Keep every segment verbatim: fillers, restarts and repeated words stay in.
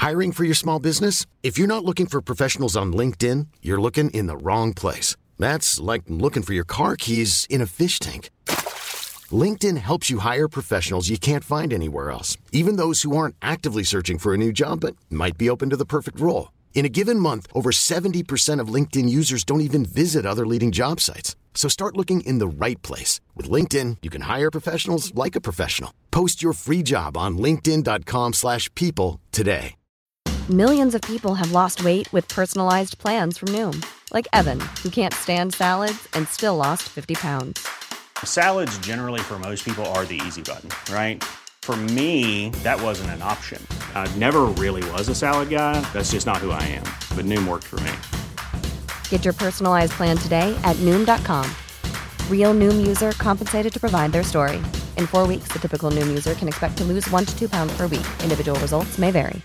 Hiring for your small business? If you're not looking for professionals on LinkedIn, you're looking in the wrong place. That's like looking for your car keys in a fish tank. LinkedIn helps you hire professionals you can't find anywhere else, even those who aren't actively searching for a new job but might be open to the perfect role. In a given month, over seventy percent of LinkedIn users don't even visit other leading job sites. So start looking in the right place. With LinkedIn, you can hire professionals like a professional. Post your free job on linkedin dot com slash people today. Millions of people have lost weight with personalized plans from Noom. Like Evan, who can't stand salads and still lost fifty pounds. Salads generally for most people are the easy button, right? For me, that wasn't an option. I never really was a salad guy. That's just not who I am. But Noom worked for me. Get your personalized plan today at Noom dot com. Real Noom user compensated to provide their story. In four weeks, the typical Noom user can expect to lose one to two pounds per week. Individual results may vary.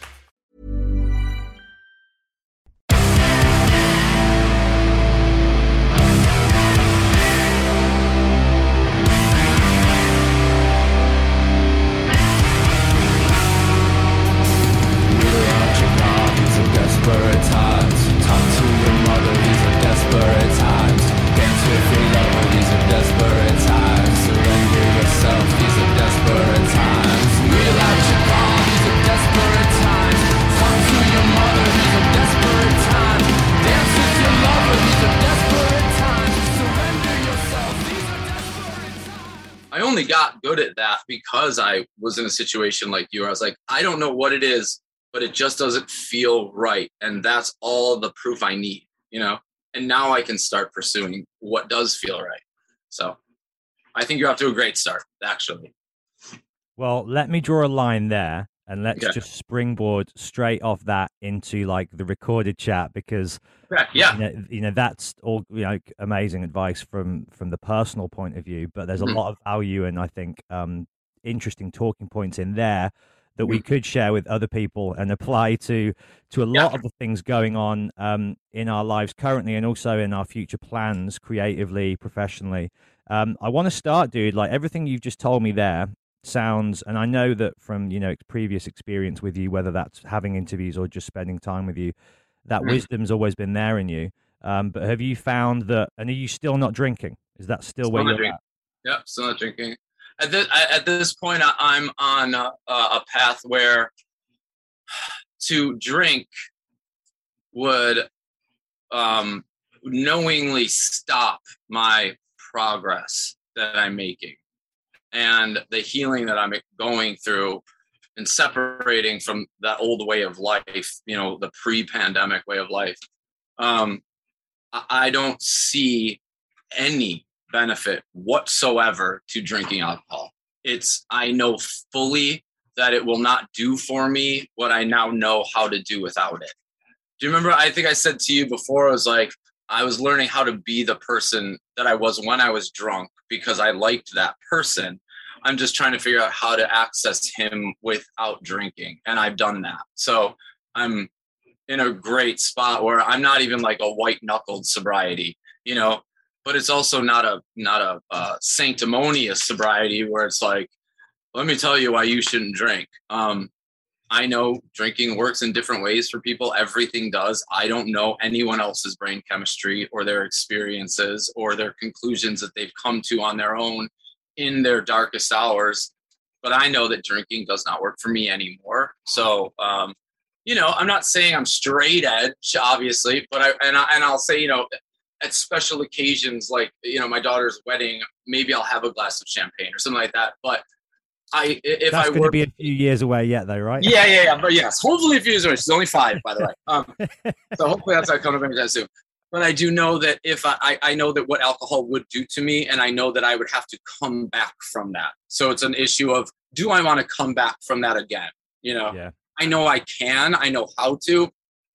Desperate times, talk to your mother, these are desperate times. Dance with your lover, these are desperate times. Surrender yourself, these are desperate times. Wheel out your car, these are desperate times. Talk to your mother, these are desperate times. Dance with your lover, these are desperate times. Surrender yourself, these are desperate times. I only got good at that because I was in a situation like you where I was like, I don't know what it is, but it just doesn't feel right. And that's all the proof I need, you know? And now I can start pursuing what does feel right. So I think you're off to a great start, actually. Well, let me draw a line there and let's Okay. just springboard straight off that into like the recorded chat because Yeah, yeah. you know, you know that's all you know amazing advice from from the personal point of view, but there's a Mhm. lot of value and I think um, interesting talking points in there that we could share with other people and apply to to a lot Yeah. of the things going on um, in our lives currently and also in our future plans creatively, professionally. Um, I want to start, dude, like everything you've just told me there sounds, and I know that from, you know, previous experience with you, whether that's having interviews or just spending time with you, that Mhm. wisdom's always been there in you. Um, but have you found that, and are you still not drinking? Is that still Still where not you're drinking. at? Yep, still not drinking. At this, at this point, I- I'm on a, a path where to drink would um, knowingly stop my progress that I'm making and the healing that I'm going through and separating from that old way of life, you know, the pre-pandemic way of life. Um, I, I don't see any benefit whatsoever to drinking alcohol. It's, I know fully that it will not do for me what I now know how to do without it. Do you remember? I think I said to you before, I was like, I was learning how to be the person that I was when I was drunk because I liked that person. I'm just trying to figure out how to access him without drinking. And I've done that. So I'm in a great spot where I'm not even like a white knuckled sobriety, you know, but it's also not a, not a uh, sanctimonious sobriety where it's like, let me tell you why you shouldn't drink. Um, I know drinking works in different ways for people. Everything does. I don't know anyone else's brain chemistry or their experiences or their conclusions that they've come to on their own in their darkest hours. But I know that drinking does not work for me anymore. So, um, you know, I'm not saying I'm straight edge, obviously, but I, and I, and I'll say, you know, at special occasions, like, you know, my daughter's wedding, maybe I'll have a glass of champagne or something like that. But I, if That's I going were to be a few years away yet, though, right? Yeah, yeah, yeah. But yes, hopefully a few years away. She's only five, by the way. Um, so hopefully that's not coming anytime soon. But I do know that if I, I, I know that what alcohol would do to me, and I know that I would have to come back from that. So it's an issue of, do I want to come back from that again? You know, Yeah. I know I can, I know how to,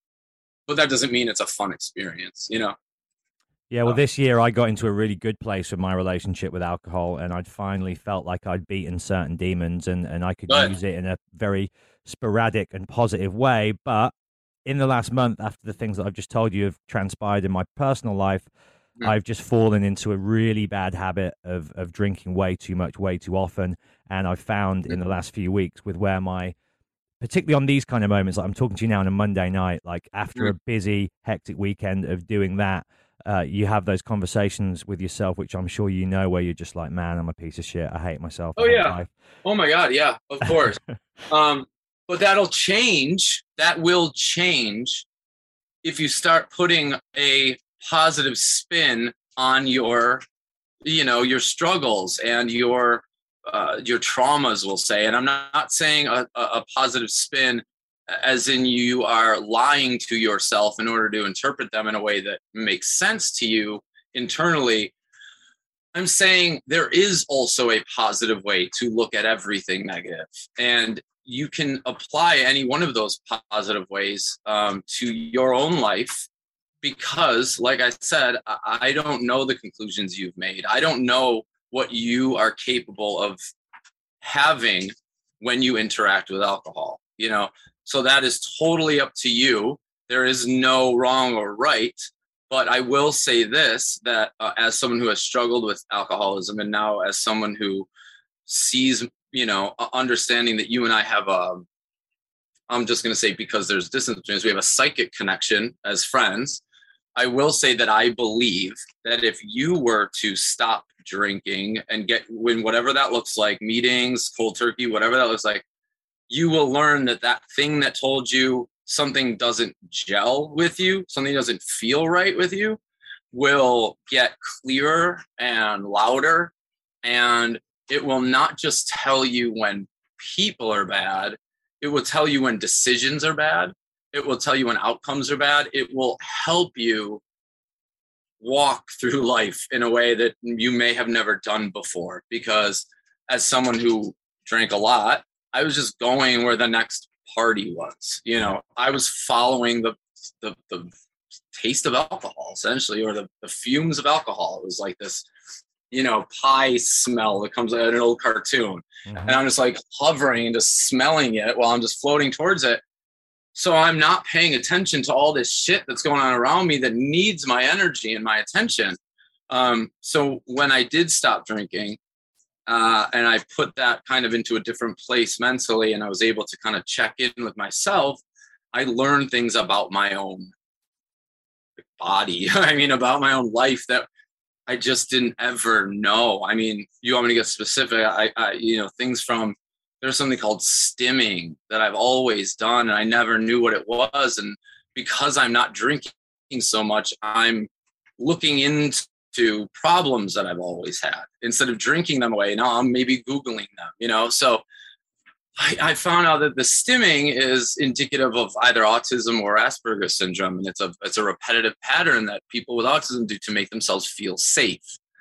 but that doesn't mean it's a fun experience, you know? Yeah, well, Oh. this year I got into a really good place with my relationship with alcohol, and I'd finally felt like I'd beaten certain demons, and, and I could Good. use it in a very sporadic and positive way. But in the last month, after the things that I've just told you have transpired in my personal life, Mm. I've just fallen into a really bad habit of of drinking way too much, way too often. And I've found in the last few weeks with where my particularly on these kind of moments, like I'm talking to you now on a Monday night, like after mm. a busy, hectic weekend of doing that, uh, you have those conversations with yourself, which I'm sure you know, where you're just like, man, I'm a piece of shit. I hate myself. Oh, yeah. Life. Oh, my God. Yeah, of course. um, but that'll change. That will change if you start putting a positive spin on your, you know, your struggles and your uh, your traumas, we'll say. And I'm not, not saying a, a positive spin as in you are lying to yourself in order to interpret them in a way that makes sense to you internally. I'm saying there is also a positive way to look at everything negative, and you can apply any one of those positive ways um, to your own life. Because, like I said, I don't know the conclusions you've made. I don't know what you are capable of having when you interact with alcohol, you know? So that is totally up to you. There is no wrong or right. But I will say this, that uh, as someone who has struggled with alcoholism, and now as someone who sees, you know, understanding that you and I have a, I'm just going to say, because there's distance between us, we have a psychic connection as friends. I will say that I believe that if you were to stop drinking and get, when whatever that looks like, meetings, cold turkey, whatever that looks like, you will learn that that thing that told you something doesn't gel with you, something doesn't feel right with you, will get clearer and louder. And it will not just tell you when people are bad, it will tell you when decisions are bad. It will tell you when outcomes are bad. It will help you walk through life in a way that you may have never done before. Because as someone who drank a lot, I was just going where the next party was. You know, I was following the the, the taste of alcohol, essentially, or the, the fumes of alcohol. It was like this, you know, pie smell that comes out of an old cartoon. Mm-hmm. And I'm just like hovering and just smelling it while I'm just floating towards it. So I'm not paying attention to all this shit that's going on around me that needs my energy and my attention. Um, so when I did stop drinking, uh, and I put that kind of into a different place mentally, and I was able to kind of check in with myself, I learned things about my own body. I mean, about my own life that I just didn't ever know. I mean, you want me to get specific? I, I you know, things from, there's something called stimming that I've always done, and I never knew what it was. And because I'm not drinking so much, I'm looking into problems that I've always had instead of drinking them away. Now I'm maybe Googling them, you know? So I, I found out that the stimming is indicative of either autism or Asperger's syndrome. And it's a, it's a repetitive pattern that people with autism do to make themselves feel safe.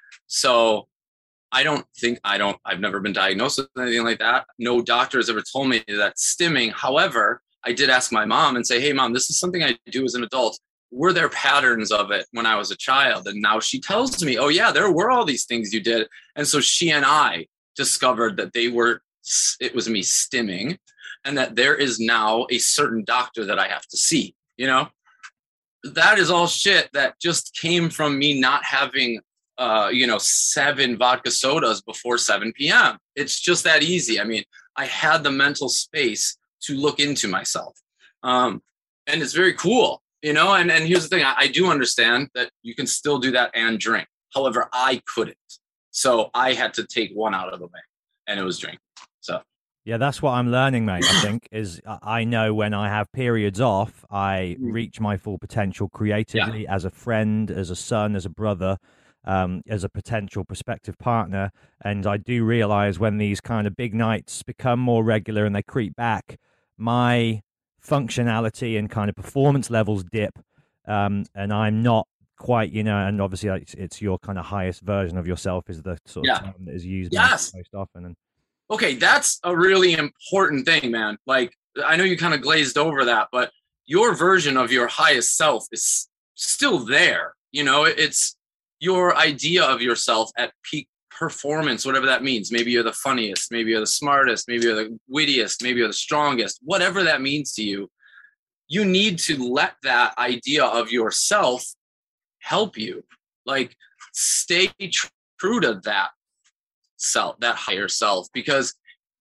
So I don't think, I don't, I've never been diagnosed with anything like that. No doctor has ever told me that stimming. However, I did ask my mom and say, hey, mom, this is something I do as an adult. Were there patterns of it when I was a child? And now she tells me, oh, yeah, there were all these things you did. And so she and I discovered that they were, it was me stimming, and that there is now a certain doctor that I have to see, you know? That is all shit that just came from me not having uh, you know, seven vodka sodas before seven p.m. It's just that easy. I mean, I had the mental space to look into myself. Um, and it's very cool, you know, and, and here's the thing. I, I do understand that you can still do that and drink. However, I couldn't. So I had to take one out of the way, and it was drink. So. Yeah, that's what I'm learning, mate, I think, is I know when I have periods off, I reach my full potential creatively, yeah, as a friend, as a son, as a brother, Um, as a potential prospective partner. And I do realize when these kind of big nights become more regular and they creep back, my functionality and kind of performance levels dip. Um, and I'm not quite, you know, and obviously it's, it's your kind of highest version of yourself is the sort of yeah. term that is used yes. most often. And okay, that's a really important thing, man. Like, I know you kind of glazed over that, but your version of your highest self is still there. You know, it's your idea of yourself at peak performance, whatever that means. Maybe you're the funniest, maybe you're the smartest, maybe you're the wittiest, maybe you're the strongest, whatever that means to you. You need to let that idea of yourself help you. Like, stay tr- true to that self, that higher self, because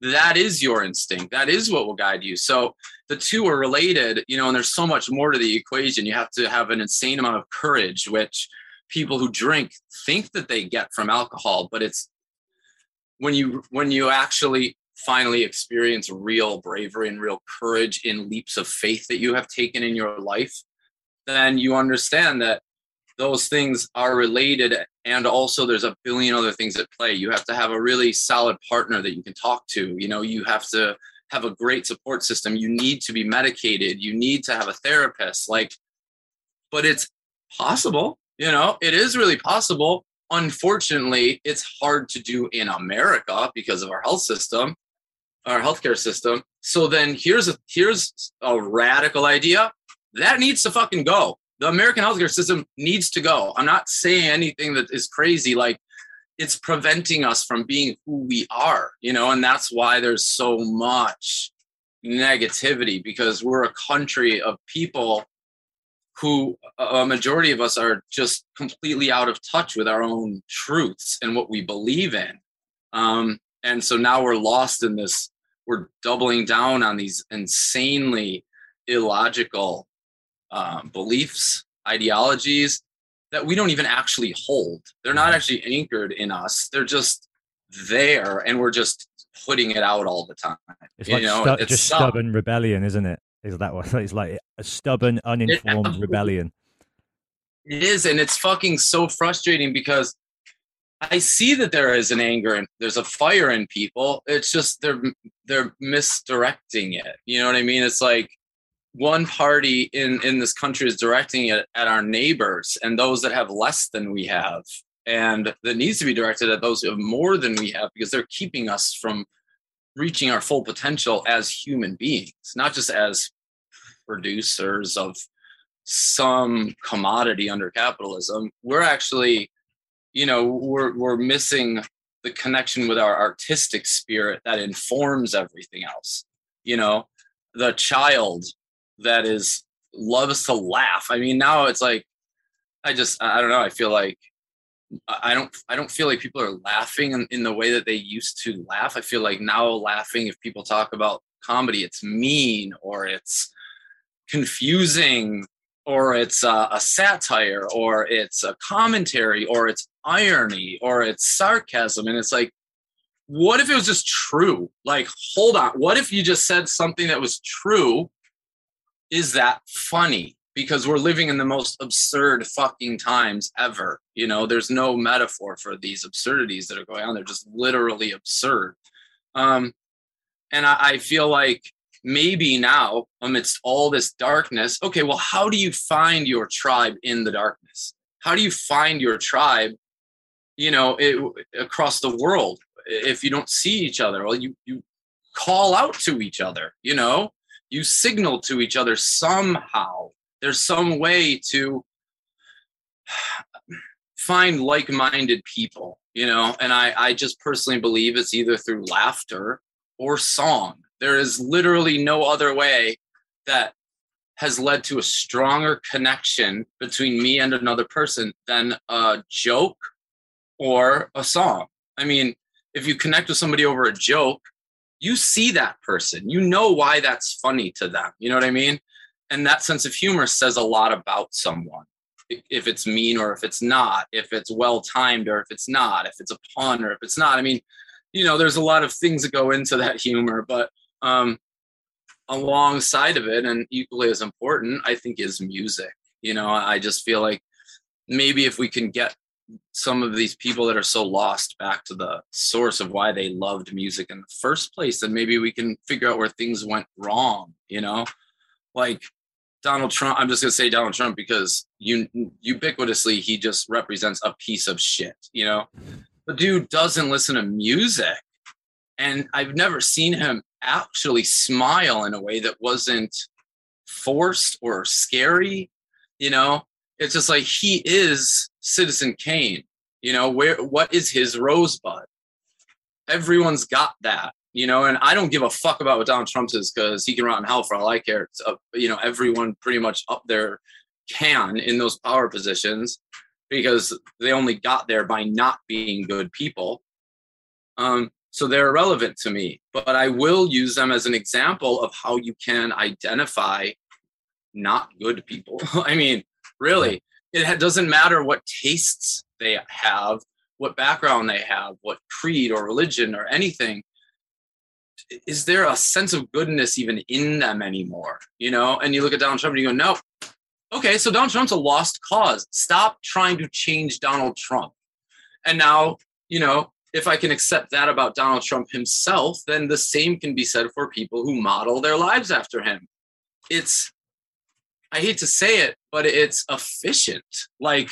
that is your instinct. That is what will guide you. So the two are related, you know, and there's so much more to the equation. You have to have an insane amount of courage, which people who drink think that they get from alcohol, but it's when you when you actually finally experience real bravery and real courage in leaps of faith that you have taken in your life, then you understand that those things are related. And also there's a billion other things at play. You have to have a really solid partner that you can talk to. You know, you have to have a great support system. You need to be medicated. You need to have a therapist. Like, but it's possible, you know, it is really possible. Unfortunately, it's hard to do in America because of our health system, our healthcare system. So then here's a, here's a radical idea that needs to fucking go. The American healthcare system needs to go. I'm not saying anything that is crazy. Like, it's preventing us from being who we are, you know, and that's why there's so much negativity, because we're a country of people who a majority of us are just completely out of touch with our own truths and what we believe in. Um, and so now we're lost in this, we're doubling down on these insanely illogical um, beliefs, ideologies that we don't even actually hold. They're not actually anchored in us. They're just there, and we're just putting it out all the time. It's you like know, stu- it's just stuff. stubborn rebellion, isn't it? Is that what it's like? A stubborn, uninformed It, rebellion. It is, and it's fucking so frustrating because I see that there is an anger and there's a fire in people. It's just they're they're misdirecting it. You know what I mean? It's like one party in in this country is directing it at our neighbors and those that have less than we have, and that needs to be directed at those who have more than we have, because they're keeping us from reaching our full potential as human beings, not just as producers of some commodity under capitalism. We're actually, you know, we're we're missing the connection with our artistic spirit that informs everything else. You know, the child that is loves to laugh. I mean, now it's like, I just, I don't know. I feel like I don't, I don't feel like people are laughing in, in the way that they used to laugh. I feel like now laughing, if people talk about comedy, it's mean or it's confusing or it's a, a satire or it's a commentary or it's irony or it's sarcasm. And it's like, what if it was just true? Like, hold on. What if you just said something that was true? Is that funny? Because we're living in the most absurd fucking times ever. You know, there's no metaphor for these absurdities that are going on. They're just literally absurd. Um, and I, I feel like maybe now, amidst all this darkness, okay, well, how do you find your tribe in the darkness? How do you find your tribe, you know, it, across the world? If you don't see each other, well, you, you call out to each other, you know, you signal to each other somehow. There's some way to find like-minded people, you know, and I, I just personally believe it's either through laughter or song. There is literally no other way that has led to a stronger connection between me and another person than a joke or a song. I mean, if you connect with somebody over a joke, you see that person, you know why that's funny to them. You know what I mean? And that sense of humor says a lot about someone. If it's mean or if it's not, if it's well-timed or if it's not, if it's a pun or if it's not. I mean, you know, there's a lot of things that go into that humor, but um, alongside of it, and equally as important, I think, is music. You know, I just feel like maybe if we can get some of these people that are so lost back to the source of why they loved music in the first place, then maybe we can figure out where things went wrong, you know? Like Donald Trump, I'm just going to say Donald Trump because you, ubiquitously, he just represents a piece of shit, you know? The dude doesn't listen to music. And I've never seen him actually smile in a way that wasn't forced or scary, you know? It's just like, he is Citizen Kane, you know, where, what is his rosebud? Everyone's got that, you know, and I don't give a fuck about what Donald Trump is because he can rot in hell for all I care. It's, uh, you know, everyone pretty much up there can in those power positions because they only got there by not being good people. Um, So they're irrelevant to me, but I will use them as an example of how you can identify not good people. I mean, really, it doesn't matter what tastes they have, what background they have, what creed or religion or anything. Is there a sense of goodness even in them anymore? You know, and you look at Donald Trump and you go, no. Okay, so Donald Trump's a lost cause. Stop trying to change Donald Trump. And now, you know, if I can accept that about Donald Trump himself, then the same can be said for people who model their lives after him. It's, I hate to say it, but it's efficient. Like,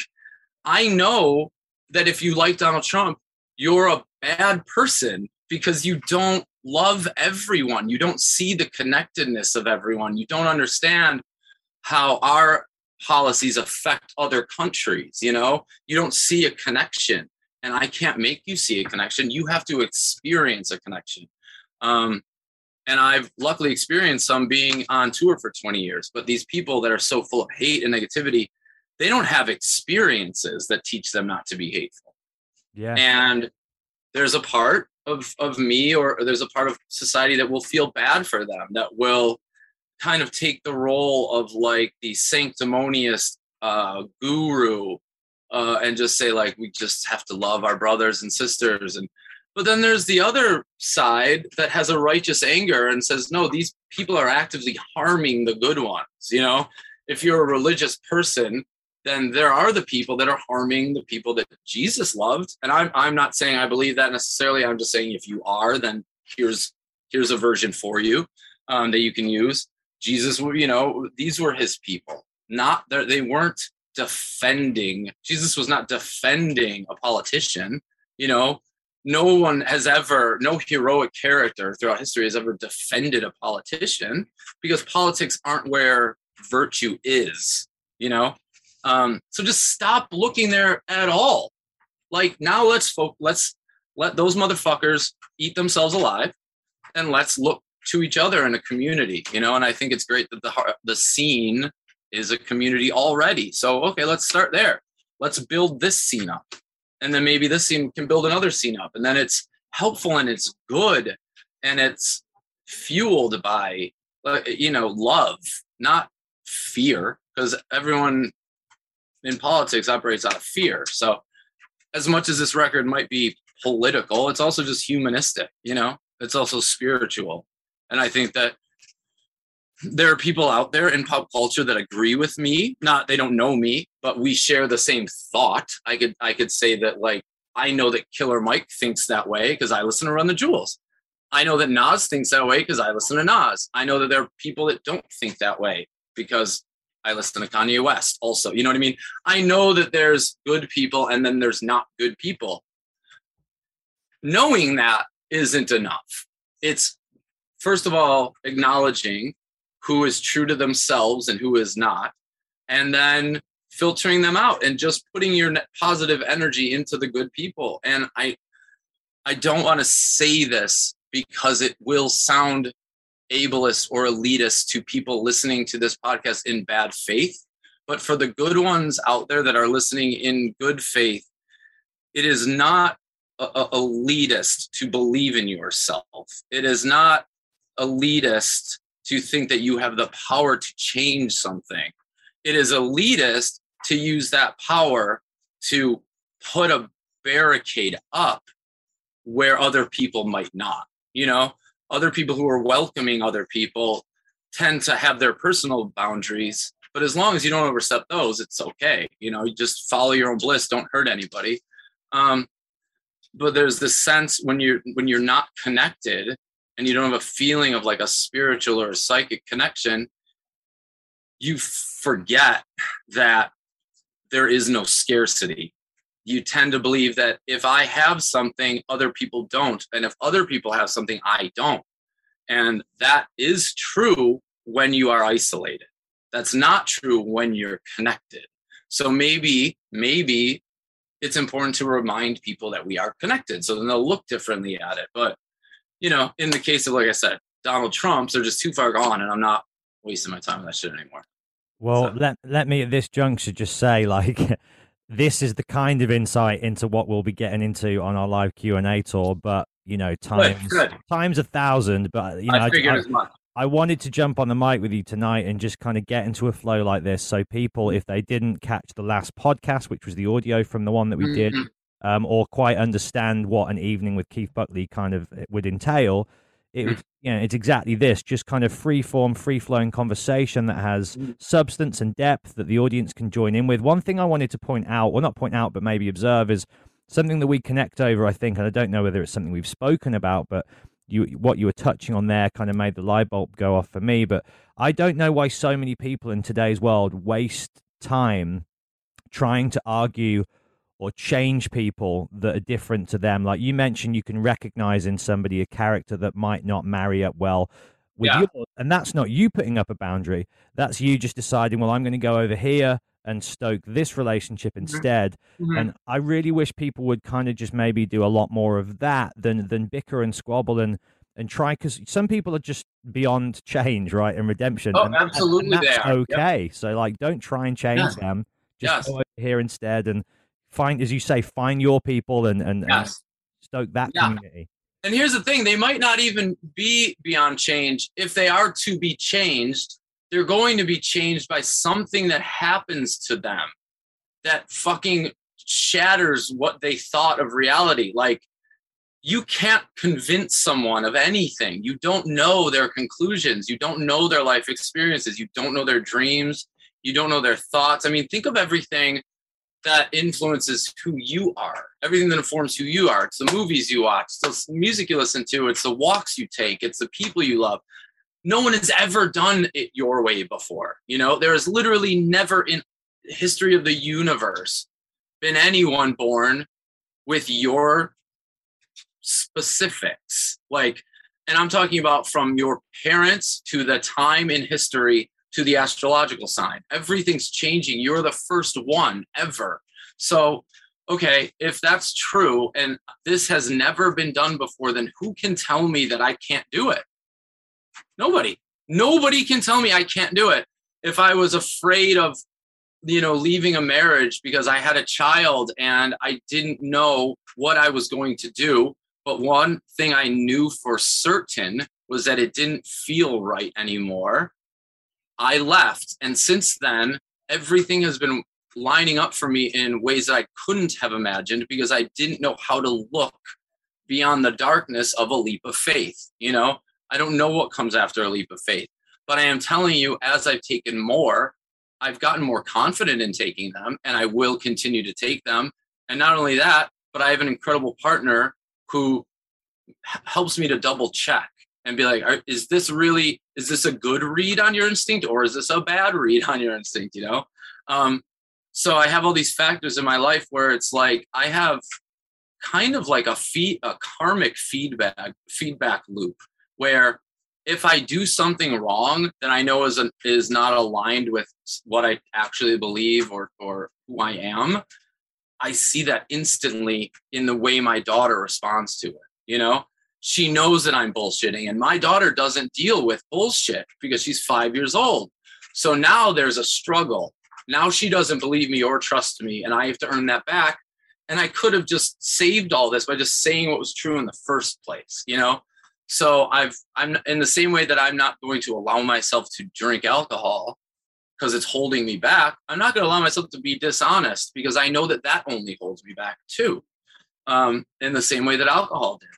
I know that if you like Donald Trump, you're a bad person because you don't love everyone. You don't see the connectedness of everyone. You don't understand how our policies affect other countries. You know, you don't see a connection. And I can't make you see a connection. You have to experience a connection. Um, and I've luckily experienced some being on tour for twenty years. But these people that are so full of hate and negativity, they don't have experiences that teach them not to be hateful. Yeah. And there's a part of, of me or, or there's a part of society that will feel bad for them, that will kind of take the role of like the sanctimonious uh, guru, Uh, and just say, like, we just have to love our brothers and sisters. And but then there's the other side that has a righteous anger and says, no, these people are actively harming the good ones. You know, if you're a religious person, then there are the people that are harming the people that Jesus loved. And I'm I'm not saying I believe that necessarily. I'm just saying if you are, then here's here's a version for you um, that you can use. Jesus, you know, these were his people, not that they weren't defending. Jesus was not defending a politician. You know, no one has ever, no heroic character throughout history has ever defended a politician, because politics aren't where virtue is, you know? Um, so just stop looking there at all. Like, now let's fo- let's let those motherfuckers eat themselves alive, and let's look to each other in a community, you know? And I think it's great that the the scene is a community already. So, okay, let's start there. Let's build this scene up. And then maybe this scene can build another scene up. And then it's helpful and it's good. And it's fueled by, you know, love, not fear, because everyone in politics operates out of fear. So as much as this record might be political, it's also just humanistic, you know, it's also spiritual. And I think that there are people out there in pop culture that agree with me. Not, they don't know me, but we share the same thought. I could, I could say that, like, I know that Killer Mike thinks that way because I listen to Run the Jewels. I know that Nas thinks that way because I listen to Nas. I know that there are people that don't think that way because I listen to Kanye West also. You know what I mean? I know that there's good people and then there's not good people. Knowing that isn't enough. It's, first of all, acknowledging who is true to themselves and who is not, and then filtering them out and just putting your positive energy into the good people. And I, I don't want to say this because it will sound ableist or elitist to people listening to this podcast in bad faith, but for the good ones out there that are listening in good faith, it is not a, a elitist to believe in yourself. It is not elitist to think that you have the power to change something. It is elitist to use that power to put a barricade up where other people might not. You know, other people who are welcoming other people tend to have their personal boundaries, but as long as you don't overstep those, it's okay. You know, you just follow your own bliss, don't hurt anybody. Um, but there's this sense when you're when you're not connected and you don't have a feeling of like a spiritual or a psychic connection, you forget that there is no scarcity. You tend to believe that if I have something, other people don't. And if other people have something, I don't. And that is true when you are isolated. That's not true when you're connected. So maybe, maybe it's important to remind people that we are connected, so then they'll look differently at it. But, you know, in the case of, like I said, Donald Trump's, they're just too far gone, and I'm not wasting my time on that shit anymore. Well, So. let let me at this juncture just say, like, this is the kind of insight into what we'll be getting into on our live Q and A tour. But you know, times good, good. times a thousand. But you know, I figured I, as much. I wanted to jump on the mic with you tonight and just kind of get into a flow like this. So people, if they didn't catch the last podcast, which was the audio from the one that we mm-hmm. did, um, or quite understand what an evening with Keith Buckley kind of would entail, it would, you know, it's exactly this, just kind of free form, free flowing conversation that has substance and depth that the audience can join in with. One thing I wanted to point out, well, not point out, but maybe observe, is something that we connect over, I think, and I don't know whether it's something we've spoken about, but you, what you were touching on there kind of made the light bulb go off for me. But I don't know why so many people in today's world waste time trying to argue or change people that are different to them. Like you mentioned, you can recognize in somebody a character that might not marry up well with yeah. yours. And that's not you putting up a boundary. That's you just deciding, well, I'm going to go over here and stoke this relationship instead. Mm-hmm. And I really wish people would kind of just maybe do a lot more of that than than bicker and squabble and and try, because some people are just beyond change, right, and redemption. Oh, and, absolutely, and that's they are. okay. Yep. So like, don't try and change yes. them. Just yes. go over here instead and find, as you say, find your people and and, yes. and stoke that yeah. community. And here's the thing: they might not even be beyond change. If they are to be changed, they're going to be changed by something that happens to them that fucking shatters what they thought of reality. Like, you can't convince someone of anything. You don't know their conclusions. You don't know their life experiences. You don't know their dreams. You don't know their thoughts. I mean, think of everything that influences who you are, everything that informs who you are. It's the movies you watch, it's the music you listen to, it's the walks you take, it's the people you love. No one has ever done it your way before. You know, there is literally never in the history of the universe been anyone born with your specifics. Like, and I'm talking about from your parents to the time in history to the astrological sign. Everything's changing. You're the first one ever. So, okay, if that's true and this has never been done before, then who can tell me that I can't do it? Nobody. Nobody can tell me I can't do it. If I was afraid of, you know, leaving a marriage because I had a child and I didn't know what I was going to do, but one thing I knew for certain was that it didn't feel right anymore, I left. And since then, everything has been lining up for me in ways that I couldn't have imagined because I didn't know how to look beyond the darkness of a leap of faith. You know, I don't know what comes after a leap of faith, but I am telling you, as I've taken more, I've gotten more confident in taking them, and I will continue to take them. And not only that, but I have an incredible partner who helps me to double check and be like, is this really, is this a good read on your instinct or is this a bad read on your instinct, you know? Um, so I have all these factors in my life where it's like, I have kind of like a feed, a karmic feedback, feedback loop where if I do something wrong, then I know is, a, is not aligned with what I actually believe or, or who I am. I see that instantly in the way my daughter responds to it. You know, she knows that I'm bullshitting, and my daughter doesn't deal with bullshit because she's five years old. So now there's a struggle. Now she doesn't believe me or trust me, and I have to earn that back. And I could have just saved all this by just saying what was true in the first place, you know? So I've, I'm in the same way that I'm not going to allow myself to drink alcohol because it's holding me back. I'm not going to allow myself to be dishonest because I know that that only holds me back too. Um, in the same way that alcohol did.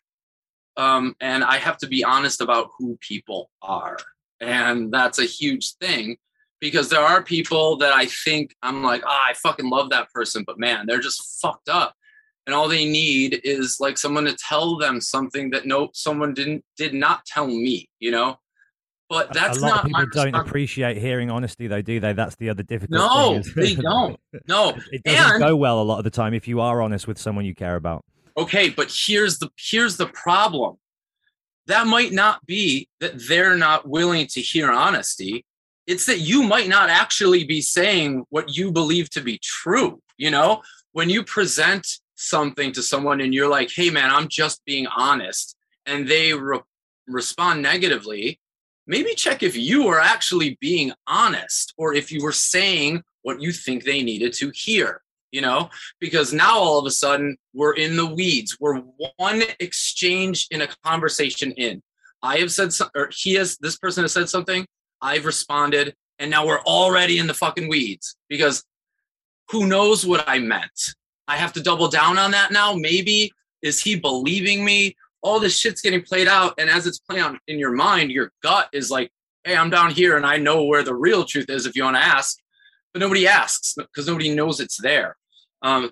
Um, and I have to be honest about who people are. And that's a huge thing because there are people that I think I'm like, ah, oh, I fucking love that person, but man, they're just fucked up. And all they need is like someone to tell them something that no, someone didn't, did not tell me, you know? But that's a lot not of people my don't appreciate hearing honesty though, do they? That's the other difficult no, thing. they don't. No, it doesn't and, go well a lot of the time if you are honest with someone you care about. Okay, but here's the here's the problem. That might not be that they're not willing to hear honesty. It's that you might not actually be saying what you believe to be true. You know, when you present something to someone and you're like, hey man, I'm just being honest, and they re- respond negatively, maybe check if you are actually being honest or if you were saying what you think they needed to hear. you know, because now all of a sudden we're in the weeds. We're one exchange in a conversation in. I have said, so, or he has, this person has said something, I've responded, and now we're already in the fucking weeds because who knows what I meant? I have to double down on that now. Maybe, is he believing me? All this shit's getting played out. And as it's playing out in your mind, your gut is like, hey, I'm down here and I know where the real truth is if you want to ask. But nobody asks because nobody knows it's there. Um,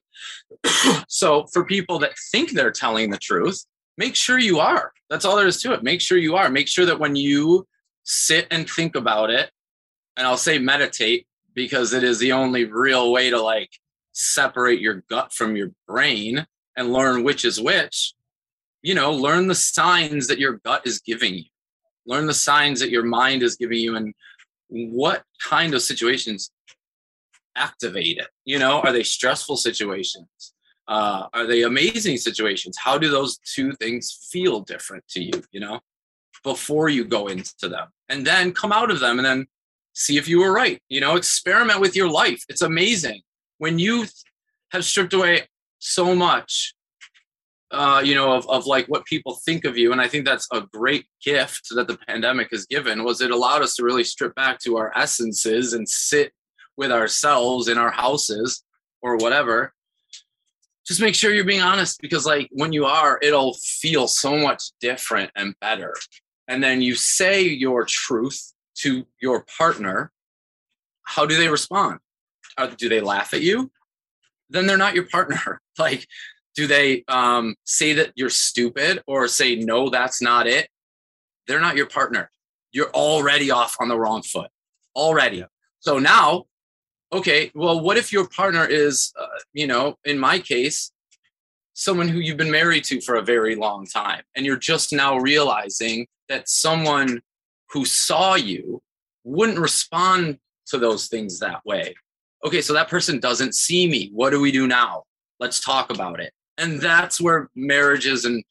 so for people that think they're telling the truth, make sure you are. That's all there is to it. Make sure you are. Make sure that when you sit and think about it, and I'll say meditate, because it is the only real way to like separate your gut from your brain and learn which is which, you know, learn the signs that your gut is giving you, learn the signs that your mind is giving you, and what kind of situations activate it. You know, are they stressful situations? Uh, are they amazing situations? How do those two things feel different to you, you know, before you go into them, and then come out of them and then see if you were right. You know, experiment with your life. It's amazing when you have stripped away so much, uh, you know, of, of like what people think of you. And I think that's a great gift that the pandemic has given, was it allowed us to really strip back to our essences and sit with ourselves in our houses or whatever. Just make sure you're being honest, because like when you are, it'll feel so much different and better. And then you say your truth to your partner. How do they respond? Uh, do they laugh at you? Then they're not your partner. Like, do they um, say that you're stupid or say, no, that's not it? They're not your partner. You're already off on the wrong foot already. Yeah. So now, okay, well, what if your partner is, uh, you know, in my case, someone who you've been married to for a very long time, and you're just now realizing that someone who saw you wouldn't respond to those things that way. Okay, so that person doesn't see me. What do we do now? Let's talk about it. And that's where marriages and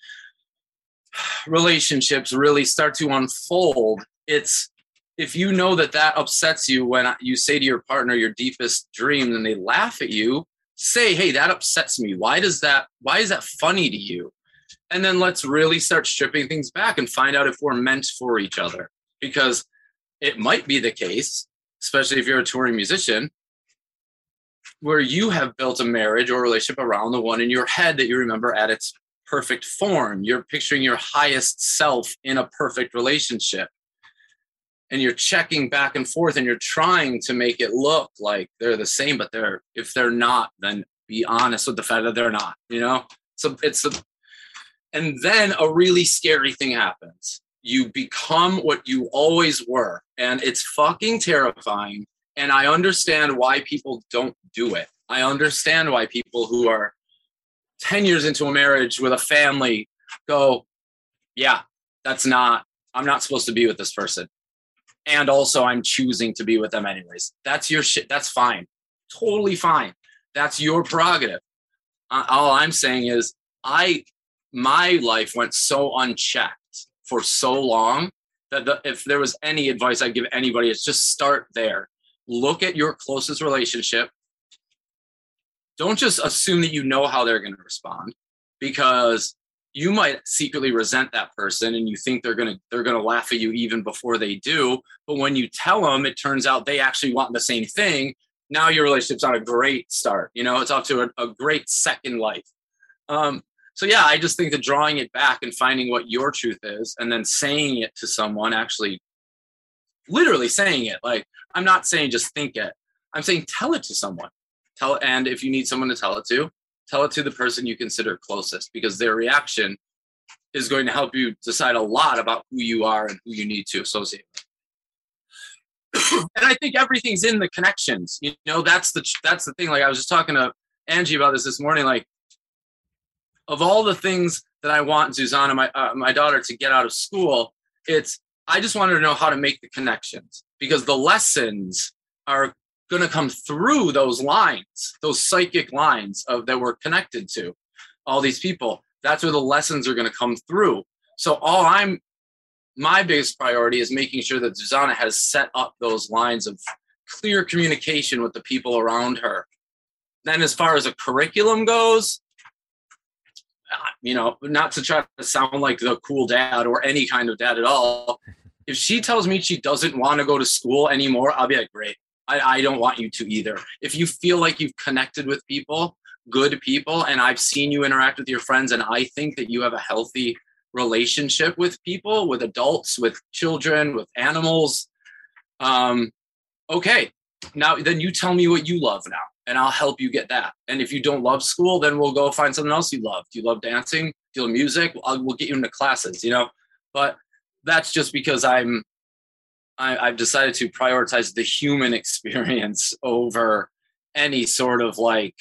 relationships really start to unfold. It's, if you know that that upsets you when you say to your partner your deepest dream and they laugh at you, say, hey, that upsets me. Why does that, why is that funny to you? And then let's really start stripping things back and find out if we're meant for each other. Because it might be the case, especially if you're a touring musician, where you have built a marriage or relationship around the one in your head that you remember at its perfect form. You're picturing your highest self in a perfect relationship. And you're checking back and forth and you're trying to make it look like they're the same, but they're, if they're not, then be honest with the fact that they're not, you know? So it's a, and then a really scary thing happens. You become what you always were. And it's fucking terrifying. And I understand why people don't do it. I understand why people who are ten years into a marriage with a family go, yeah, that's not, I'm not supposed to be with this person. And also I'm choosing to be with them anyways. That's your shit. That's fine. Totally fine. That's your prerogative. Uh, all I'm saying is I, my life went so unchecked for so long that the, if there was any advice I'd give anybody, it's just start there. Look at your closest relationship. Don't just assume that you know how they're going to respond, because you might secretly resent that person and you think they're going to they're going to laugh at you even before they do. But when you tell them, it turns out they actually want the same thing. Now your relationship's on a great start. You know, it's off to a, a great second life. Um, so yeah, I just think that drawing it back and finding what your truth is and then saying it to someone, actually literally saying it. Like, I'm not saying just think it. I'm saying tell it to someone. Tell, and if you need someone to tell it to, tell it to the person you consider closest, because their reaction is going to help you decide a lot about who you are and who you need to associate with. And I think everything's in the connections. You know, that's the that's the thing. Like, I was just talking to Angie about this this morning. Like, of all the things that I want Zuzana, my uh, my daughter, to get out of school, it's I just wanted to know how to make the connections, because the lessons are going to come through those lines, those psychic lines of that we're connected to all these people. That's where the lessons are going to come through. So all I'm, my biggest priority is making sure that Zuzana has set up those lines of clear communication with the people around her, then as far as a curriculum goes, you know, not to try to sound like the cool dad or any kind of dad at all. If she tells me she doesn't want to go to school anymore, I'll be like, great. I, I don't want you to either. If you feel like you've connected with people, good people, and I've seen you interact with your friends, and I think that you have a healthy relationship with people, with adults, with children, with animals, um, okay. Now, then you tell me what you love now, and I'll help you get that. And if you don't love school, then we'll go find something else you love. Do you love dancing? Do you love music? I'll, we'll get you into classes, you know, but that's just because I'm, I, I've decided to prioritize the human experience over any sort of like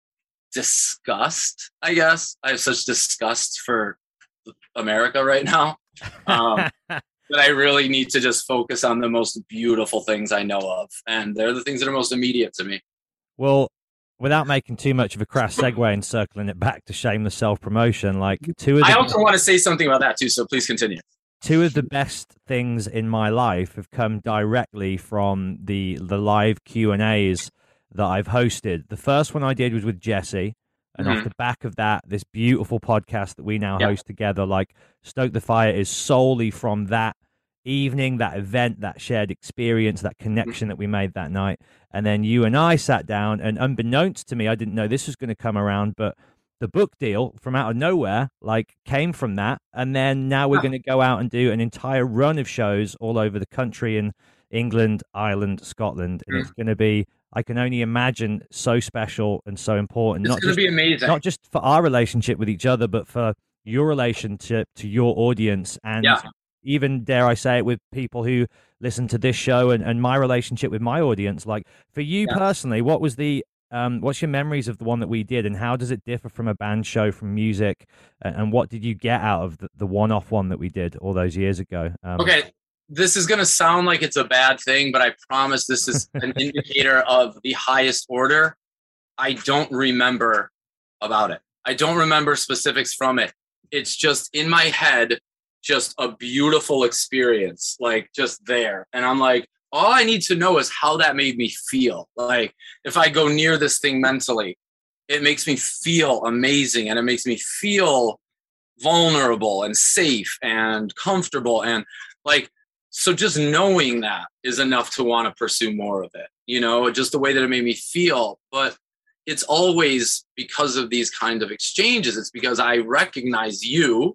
disgust, I guess. I have such disgust for America right now. Um, that I really need to just focus on the most beautiful things I know of. And they're the things that are most immediate to me. Well, without making too much of a crass segue and circling it back to shameless self-promotion, like two of the, I also want to say something about that too, so please continue. Two of the best things in my life have come directly from the the live Q and A's that I've hosted. The first one I did was with Jesse, and mm-hmm. off the back of that, this beautiful podcast that we now yeah. host together, like Stoke the Fire, is solely from that evening, that event, that shared experience, that connection that we made that night. And then you and I sat down, and unbeknownst to me, I didn't know this was going to come around, but the book deal from out of nowhere, like, came from that. And then now we're going to go out and do an entire run of shows all over the country in England, Ireland, Scotland. And mm. it's going to be, I can only imagine, so special and so important. It's going to be amazing. Not just for our relationship with each other, but for your relationship to your audience. And yeah. even, dare I say it, with people who listen to this show, and, and my relationship with my audience. Like, for you yeah. personally, what was the, um, what's your memories of the one that we did, and how does it differ from a band show, from music, and, and what did you get out of the, the one-off one that we did all those years ago? Um, okay, this is going to sound like it's a bad thing, but I promise this is an indicator of the highest order. I don't remember about it. I don't remember specifics from it. It's just in my head, just a beautiful experience, like just there. And I'm like, all I need to know is how that made me feel. Like, if I go near this thing mentally, it makes me feel amazing, and it makes me feel vulnerable and safe and comfortable. And like, so just knowing that is enough to want to pursue more of it, you know, just the way that it made me feel. But it's always because of these kind of exchanges. It's because I recognize you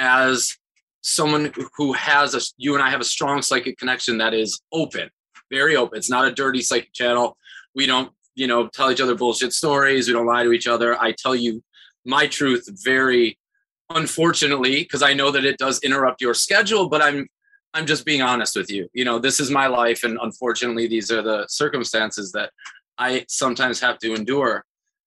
as someone who has a, you and I have a strong psychic connection that is open, very open. It's not a dirty psychic channel. We don't, you know, tell each other bullshit stories. We don't lie to each other. I tell you my truth very unfortunately, because I know that it does interrupt your schedule, but I'm, I'm just being honest with you. You know, this is my life. And unfortunately, these are the circumstances that I sometimes have to endure.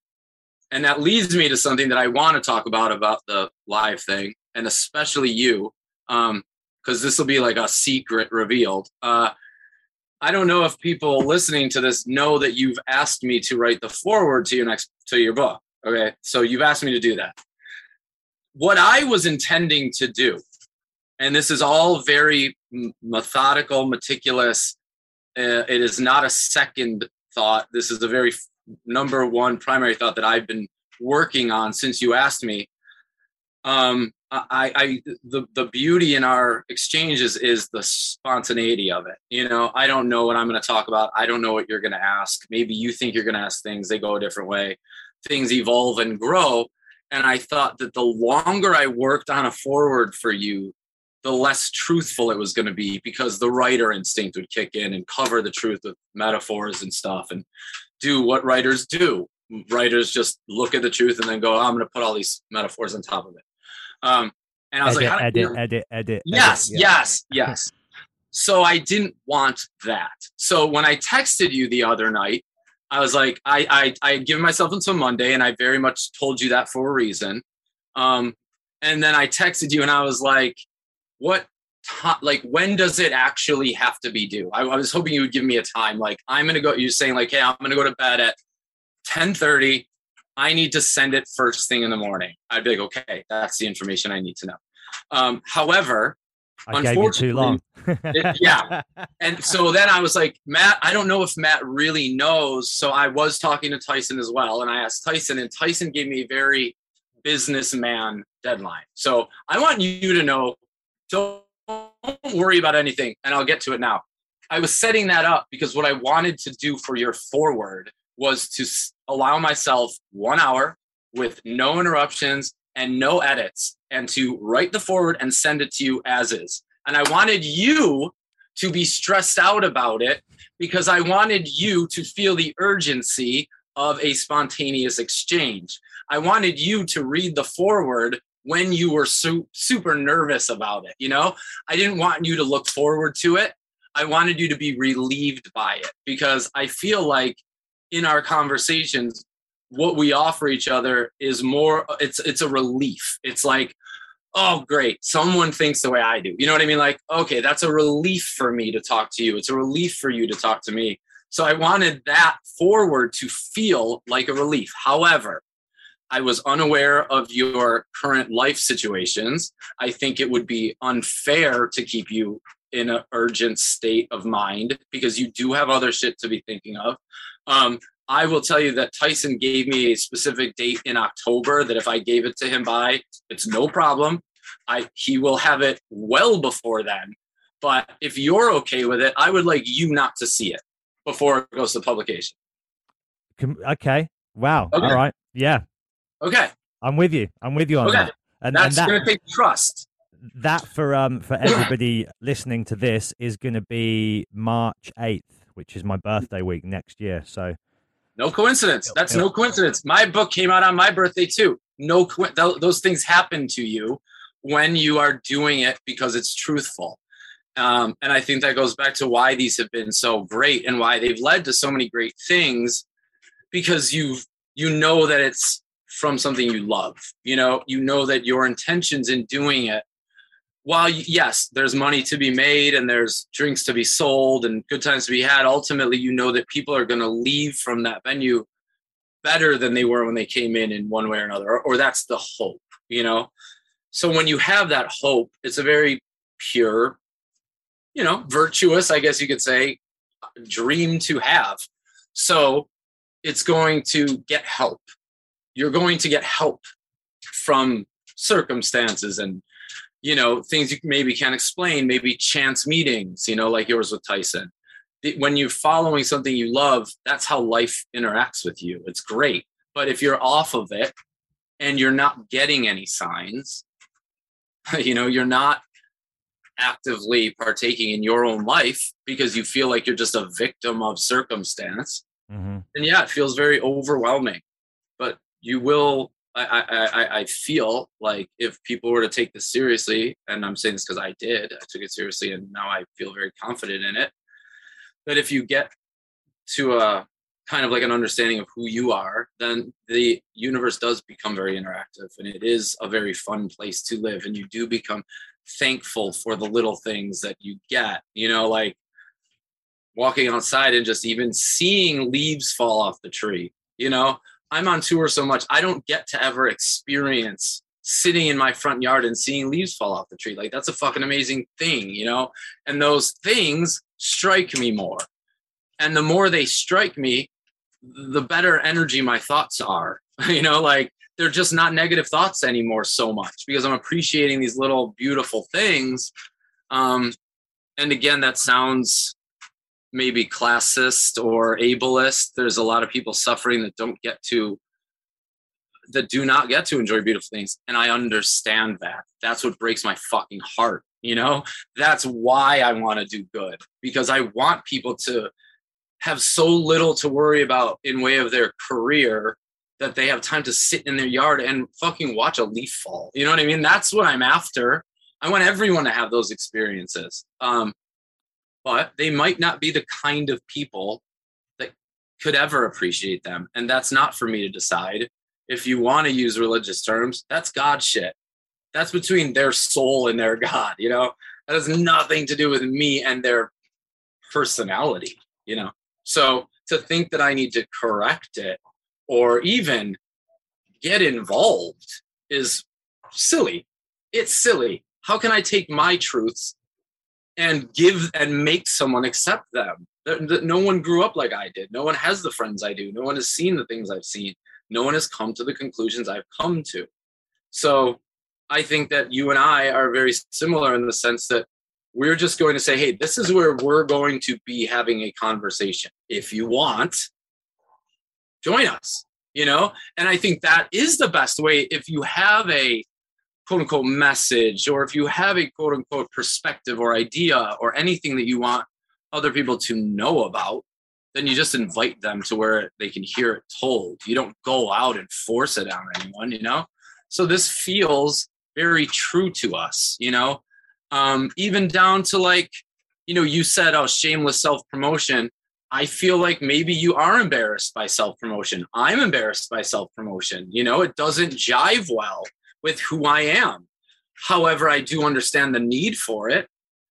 And that leads me to something that I want to talk about, about the live thing, and especially you. Um, because this will be like a secret revealed. Uh, I don't know if people listening to this know that you've asked me to write the foreword to your next to your book. Okay, so you've asked me to do that. What I was intending to do, and this is all very methodical, meticulous. Uh, it is not a second thought. This is the very f- number one primary thought that I've been working on since you asked me. Um, I, I, the, the beauty in our exchanges is the spontaneity of it. You know, I don't know what I'm going to talk about. I don't know what you're going to ask. Maybe you think you're going to ask things, they go a different way. Things evolve and grow. And I thought that the longer I worked on a forward for you, the less truthful it was going to be, because the writer instinct would kick in and cover the truth with metaphors and stuff and do what writers do. Writers just look at the truth and then go, oh, I'm going to put all these metaphors on top of it. Um, and I was edit, like, how edit, edit, edit, edit. Yes, edit, yes, yeah. yes. So I didn't want that. So when I texted you the other night, I was like, I, I, I had given myself until Monday, and I very much told you that for a reason. Um, and then I texted you and I was like, what, t- like, when does it actually have to be due? I, I was hoping you would give me a time. Like, I'm going to go, you're saying like, hey, I'm going to go to bed at ten thirty. I need to send it first thing in the morning. I'd be like, okay, that's the information I need to know. Um, however, I gave you too long. it, yeah. And so then I was like, Matt, I don't know if Matt really knows. So I was talking to Tyson as well. And I asked Tyson, and Tyson gave me a very businessman deadline. So I want you to know, don't worry about anything. And I'll get to it now. I was setting that up because what I wanted to do for your forward was to allow myself one hour with no interruptions and no edits, and to write the forward and send it to you as is. And I wanted you to be stressed out about it because I wanted you to feel the urgency of a spontaneous exchange. I wanted you to read the forward when you were su- super nervous about it. You know, I didn't want you to look forward to it. I wanted you to be relieved by it, because I feel like in our conversations, what we offer each other is more, it's it's a relief. It's like, oh, great, someone thinks the way I do. You know what I mean? Like, okay, that's a relief for me to talk to you. It's a relief for you to talk to me. So I wanted that forward to feel like a relief. However, I was unaware of your current life situations. I think it would be unfair to keep you in an urgent state of mind because you do have other shit to be thinking of. Um, I will tell you that Tyson gave me a specific date in October that if I gave it to him by, it's no problem. I he will have it well before then. But if you're okay with it, I would like you not to see it before it goes to publication. Okay. Wow. Okay. All right. Yeah. Okay. I'm with you. I'm with you on okay. that. And that's and that, going to take trust. That for um for everybody listening to this is going to be March eighth, which is my birthday week next year. So no coincidence. That's no coincidence. My book came out on my birthday too. No, th- those things happen to you when you are doing it because it's truthful. Um, and I think that goes back to why these have been so great and why they've led to so many great things, because you've, you know that it's from something you love. You know, you know that your intentions in doing it, while yes, there's money to be made and there's drinks to be sold and good times to be had, ultimately, you know that people are going to leave from that venue better than they were when they came in in one way or another, or, or that's the hope, you know? So when you have that hope, it's a very pure, you know, virtuous, I guess you could say, dream to have. So it's going to get help. You're going to get help from circumstances and, you know, things you maybe can't explain, maybe chance meetings, you know, like yours with Tyson. When you're following something you love, that's how life interacts with you. It's great. But if you're off of it and you're not getting any signs, you know, you're not actively partaking in your own life because you feel like you're just a victim of circumstance, mm-hmm. then yeah, it feels very overwhelming. But you will, I, I, I feel like if people were to take this seriously, and I'm saying this because I did, I took it seriously and now I feel very confident in it, that if you get to a kind of like an understanding of who you are, then the universe does become very interactive and it is a very fun place to live. And you do become thankful for the little things that you get, you know, like walking outside and just even seeing leaves fall off the tree. You know, I'm on tour so much, I don't get to ever experience sitting in my front yard and seeing leaves fall off the tree. Like that's a fucking amazing thing, you know, and those things strike me more. And the more they strike me, the better energy my thoughts are, you know, like they're just not negative thoughts anymore so much because I'm appreciating these little beautiful things. Um, and again, that sounds maybe classist or ableist. There's a lot of people suffering that don't get to, that do not get to enjoy beautiful things. And I understand that. That's what breaks my fucking heart. You know, that's why I want to do good, because I want people to have so little to worry about in way of their career that they have time to sit in their yard and fucking watch a leaf fall. You know what I mean? That's what I'm after. I want everyone to have those experiences. Um, but they might not be the kind of people that could ever appreciate them. And that's not for me to decide. If you want to use religious terms, that's God shit. That's between their soul and their God, you know? That has nothing to do with me and their personality, you know? So to think that I need to correct it or even get involved is silly. It's silly. How can I take my truths and give and make someone accept them. No one grew up like I did. No one has the friends I do. No one has seen the things I've seen. No one has come to the conclusions I've come to. So I think that you and I are very similar in the sense that we're just going to say, hey, this is where we're going to be having a conversation. If you want, join us, you know? And I think that is the best way. If you have a quote unquote message, or if you have a quote unquote perspective or idea or anything that you want other people to know about, then you just invite them to where they can hear it told. You don't go out and force it on anyone, you know? So this feels very true to us, you know? Um, even down to like, you know, you said, oh, shameless self-promotion. I feel like maybe you are embarrassed by self-promotion. I'm embarrassed by self-promotion. You know, it doesn't jive well with who I am. However, I do understand the need for it.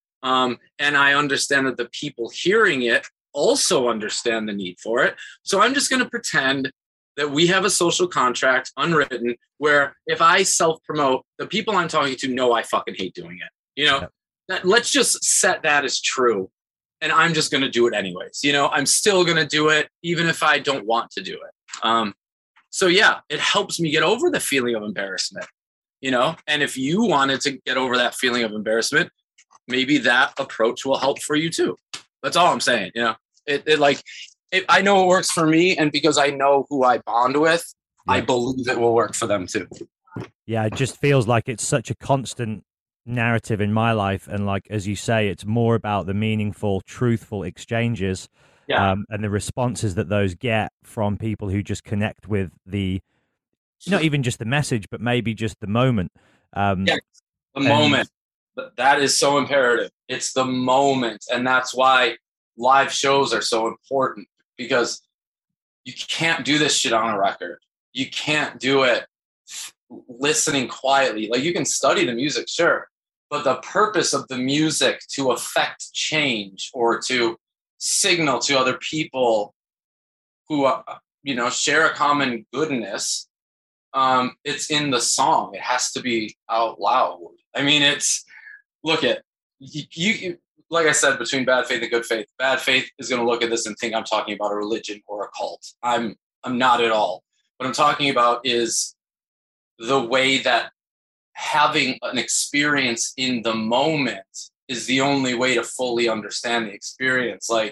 Um, and I understand that the people hearing it also understand the need for it. So I'm just going to pretend that we have a social contract unwritten where if I self-promote, the people I'm talking to know I fucking hate doing it. You know, that, let's just set that as true. And I'm just going to do it anyways. You know, I'm still going to do it, even if I don't want to do it. Um, so, yeah, it helps me get over the feeling of embarrassment, you know, and if you wanted to get over that feeling of embarrassment, maybe that approach will help for you, too. That's all I'm saying. You know, it, it like it, I know it works for me. And because I know who I bond with, yeah. I believe it will work for them, too. Yeah, it just feels like it's such a constant narrative in my life, and like as you say, it's more about the meaningful, truthful exchanges, yeah. um, and the responses that those get from people who just connect with the, not even just the message, but maybe just the moment. Um, yeah, the and, moment. That is so imperative. It's the moment, and that's why live shows are so important, because you can't do this shit on a record. You can't do it listening quietly. Like, you can study the music, sure, but the purpose of the music to affect change or to signal to other people who, uh, you know, share a common goodness, um, it's in the song. It has to be out loud. I mean, it's, look at, you, you like I said, between bad faith and good faith, bad faith is going to look at this and think I'm talking about a religion or a cult. I'm, I'm not at all. What I'm talking about is the way that having an experience in the moment is the only way to fully understand the experience. Like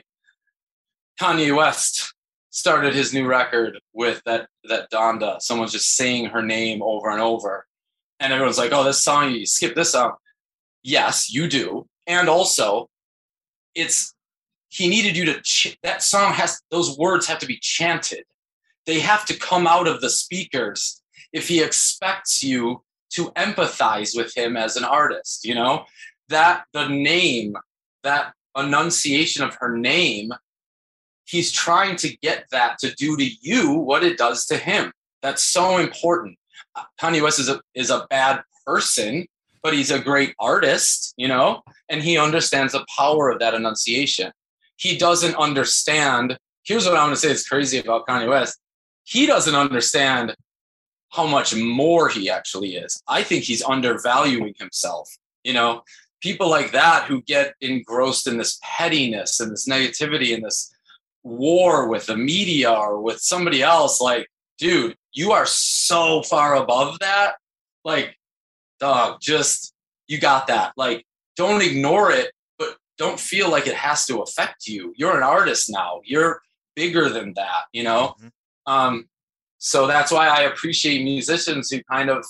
Kanye West started his new record with that, that Donda. Someone's just saying her name over and over. And everyone's like, oh, this song, you skip this song. Yes, you do. And also it's, he needed you to, ch- that song has, those words have to be chanted. They have to come out of the speakers if he expects you to empathize with him as an artist, you know, that the name, that enunciation of her name, he's trying to get that to do to you what it does to him. That's so important. Kanye West is a, is a bad person, but he's a great artist, you know, and he understands the power of that enunciation. He doesn't understand. Here's what I'm going to say is crazy about Kanye West. He doesn't understand how much more he actually is. I think he's undervaluing himself. You know, people like that who get engrossed in this pettiness and this negativity and this war with the media or with somebody else, like, dude, you are so far above that. Like, dog, just, you got that. Like, don't ignore it, but don't feel like it has to affect you. You're an artist now. You're bigger than that, you know? Mm-hmm. Um, So that's why I appreciate musicians who kind of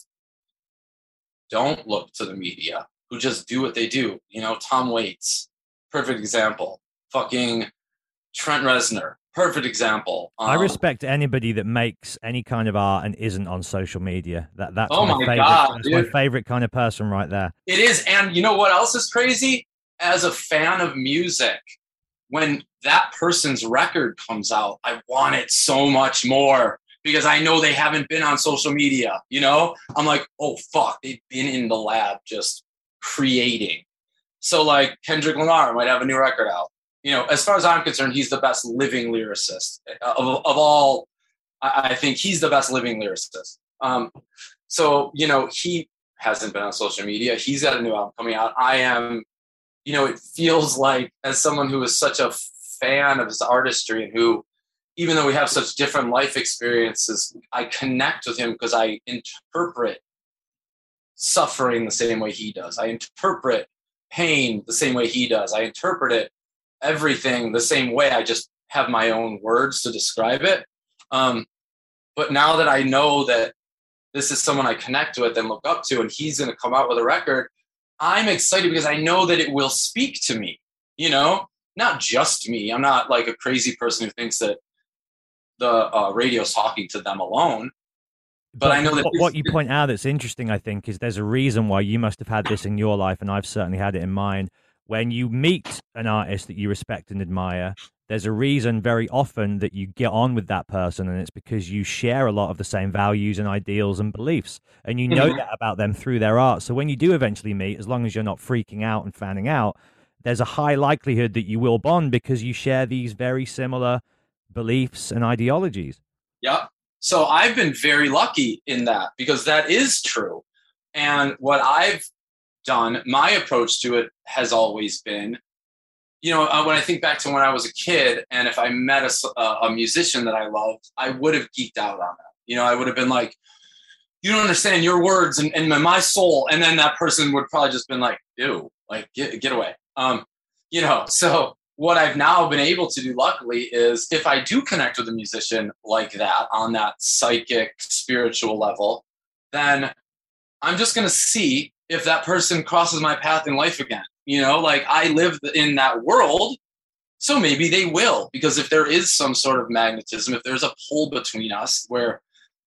don't look to the media, who just do what they do. You know, Tom Waits, perfect example. Fucking Trent Reznor, perfect example. Um, I respect anybody that makes any kind of art and isn't on social media. That that's oh my, my favorite. God, that's dude. my favorite kind of person right there. It is, and you know what else is crazy? As a fan of music, when that person's record comes out, I want it so much more. Because I know they haven't been on social media, you know? I'm like, oh, fuck, they've been in the lab just creating. So, like, Kendrick Lamar might have a new record out. You know, as far as I'm concerned, he's the best living lyricist. Of, of all, I, I think he's the best living lyricist. Um, so, you know, he hasn't been on social media. He's got a new album coming out. I am, you know, it feels like, as someone who is such a fan of his artistry and who, even though we have such different life experiences, I connect with him because I interpret suffering the same way he does. I interpret pain the same way he does. I interpret it, everything the same way. I just have my own words to describe it. Um, but now that I know that this is someone I connect with and look up to, and he's going to come out with a record, I'm excited because I know that it will speak to me, you know, not just me. I'm not like a crazy person who thinks that the uh, radio's talking to them alone. But, but I know that what, what you point out that's interesting, I think, is there's a reason why you must have had this in your life, and I've certainly had it in mine. When you meet an artist that you respect and admire, there's a reason very often that you get on with that person, and it's because you share a lot of the same values and ideals and beliefs, and you know mm-hmm. that about them through their art. So when you do eventually meet, as long as you're not freaking out and fanning out, there's a high likelihood that you will bond because you share these very similar beliefs and ideologies. Yep. So I've been very lucky in that, because that is true. And what I've done, my approach to it has always been, you know, uh, when I think back to when I was a kid, and if I met a, a musician that I loved, I would have geeked out on that. You know, I would have been like, you don't understand your words and, and my soul. And then that person would probably just been like, ew, like get, get away. Um, you know, so what I've now been able to do, luckily, is if I do connect with a musician like that on that psychic, spiritual level, then I'm just going to see if that person crosses my path in life again. You know, like I live in that world, so maybe they will, because if there is some sort of magnetism, if there's a pull between us where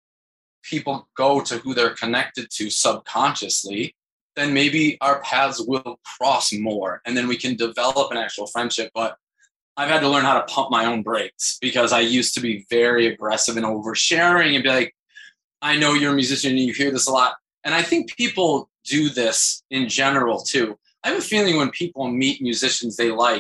people go to who they're connected to subconsciously, then maybe our paths will cross more, and then we can develop an actual friendship. But I've had to learn how to pump my own brakes, because I used to be very aggressive and oversharing and be like, I know you're a musician and you hear this a lot. And I think people do this in general too. I have a feeling when people meet musicians they like,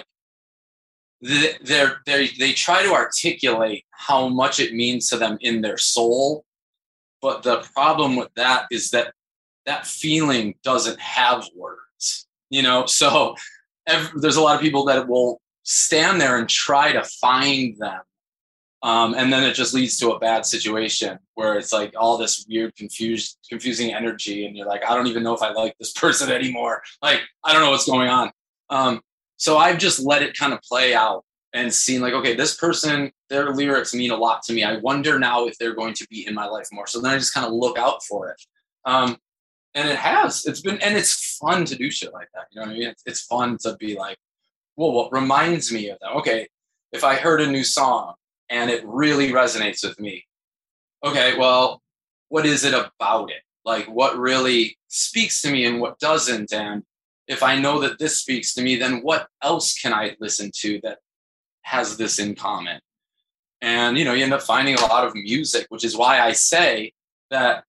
they're, they're, they try to articulate how much it means to them in their soul. But the problem with that is that that feeling doesn't have words, you know? So every, there's a lot of people that will stand there and try to find them. Um, and then it just leads to a bad situation where it's like all this weird, confused, confusing energy. And you're like, I don't even know if I like this person anymore. Like, I don't know what's going on. Um, so I've just let it kind of play out and seen like, okay, this person, their lyrics mean a lot to me. I wonder now if they're going to be in my life more. So then I just kind of look out for it. Um, and it has, it's been, and it's fun to do shit like that. You know what I mean? It's, it's fun to be like, well, what reminds me of that? Okay, if I heard a new song and it really resonates with me, okay, well, what is it about it? Like what really speaks to me and what doesn't? And if I know that this speaks to me, then what else can I listen to that has this in common? And, you know, you end up finding a lot of music, which is why I say that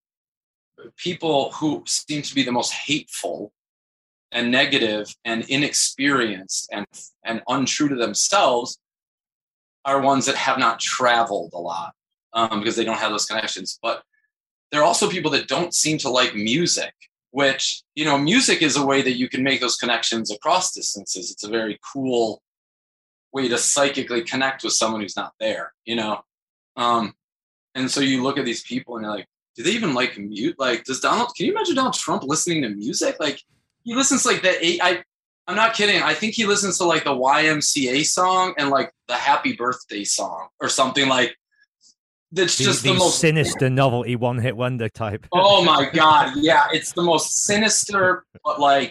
people who seem to be the most hateful and negative and inexperienced and, and untrue to themselves are ones that have not traveled a lot, um, because they don't have those connections. But there are also people that don't seem to like music, which, you know, music is a way that you can make those connections across distances. It's a very cool way to psychically connect with someone who's not there, you know? Um, and so you look at these people and you're like, do they even like mute? Like, does Donald, can you imagine Donald Trump listening to music? Like, he listens to like the eight, I, I'm not kidding. I think he listens to like the Y M C A song and like the Happy Birthday song or something like that's the, just the, the most sinister novelty one hit wonder type. Oh my God. Yeah. It's the most sinister, but like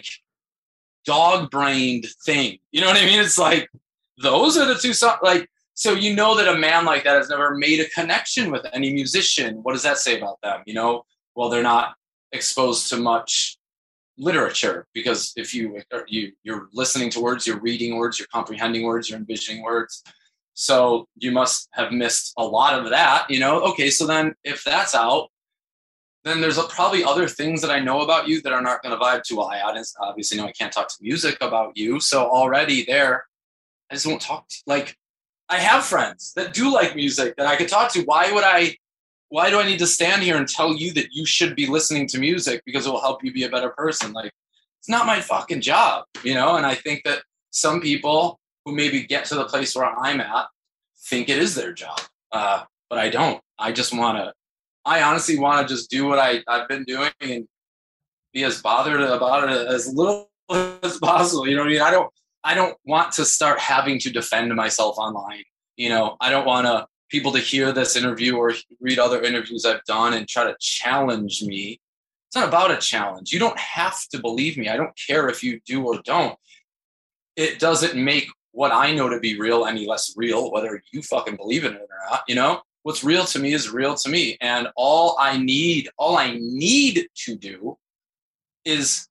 dog brained thing. You know what I mean? It's like, those are the two songs. Like, so you know that a man like that has never made a connection with any musician. What does that say about them? You know, well, they're not exposed to much literature, because if you, you you're listening to words, you're reading words, you're comprehending words, you're envisioning words. So you must have missed a lot of that, you know? Okay, so then if that's out, then there's a, probably other things that I know about you that are not going to vibe to. Well, I obviously know I can't talk to music about you. So already there, I just won't talk to you. Like, I have friends that do like music that I could talk to. Why would I, why do I need to stand here and tell you that you should be listening to music because it will help you be a better person? Like, It's not my fucking job, you know? And I think that some people who maybe get to the place where I'm at think it is their job. Uh, but I don't. I just want to, I honestly want to just do what I, I've been doing and be as bothered about it as little as possible. You know what I mean? I don't, I don't want to start having to defend myself online. You know, I don't want to people to hear this interview or read other interviews I've done and try to challenge me. It's not about a challenge. You don't have to believe me. I don't care if you do or don't. It doesn't make what I know to be real any less real, whether you fucking believe in it or not. You know, what's real to me is real to me. And all I need, all I need to do is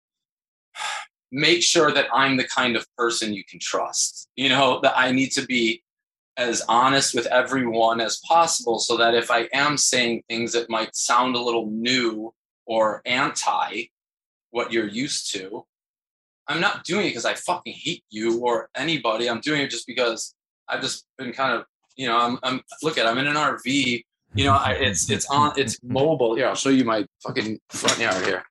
make sure that I'm the kind of person you can trust. You know, that I need to be as honest with everyone as possible so that if I am saying things that might sound a little new or anti what you're used to, I'm not doing it because I fucking hate you or anybody. I'm doing it just because I've just been kind of, you know, I'm, I'm look at, I'm in an R V, you know, I, it's, it's on, it's mobile. Here, I'll show you my fucking front yard here.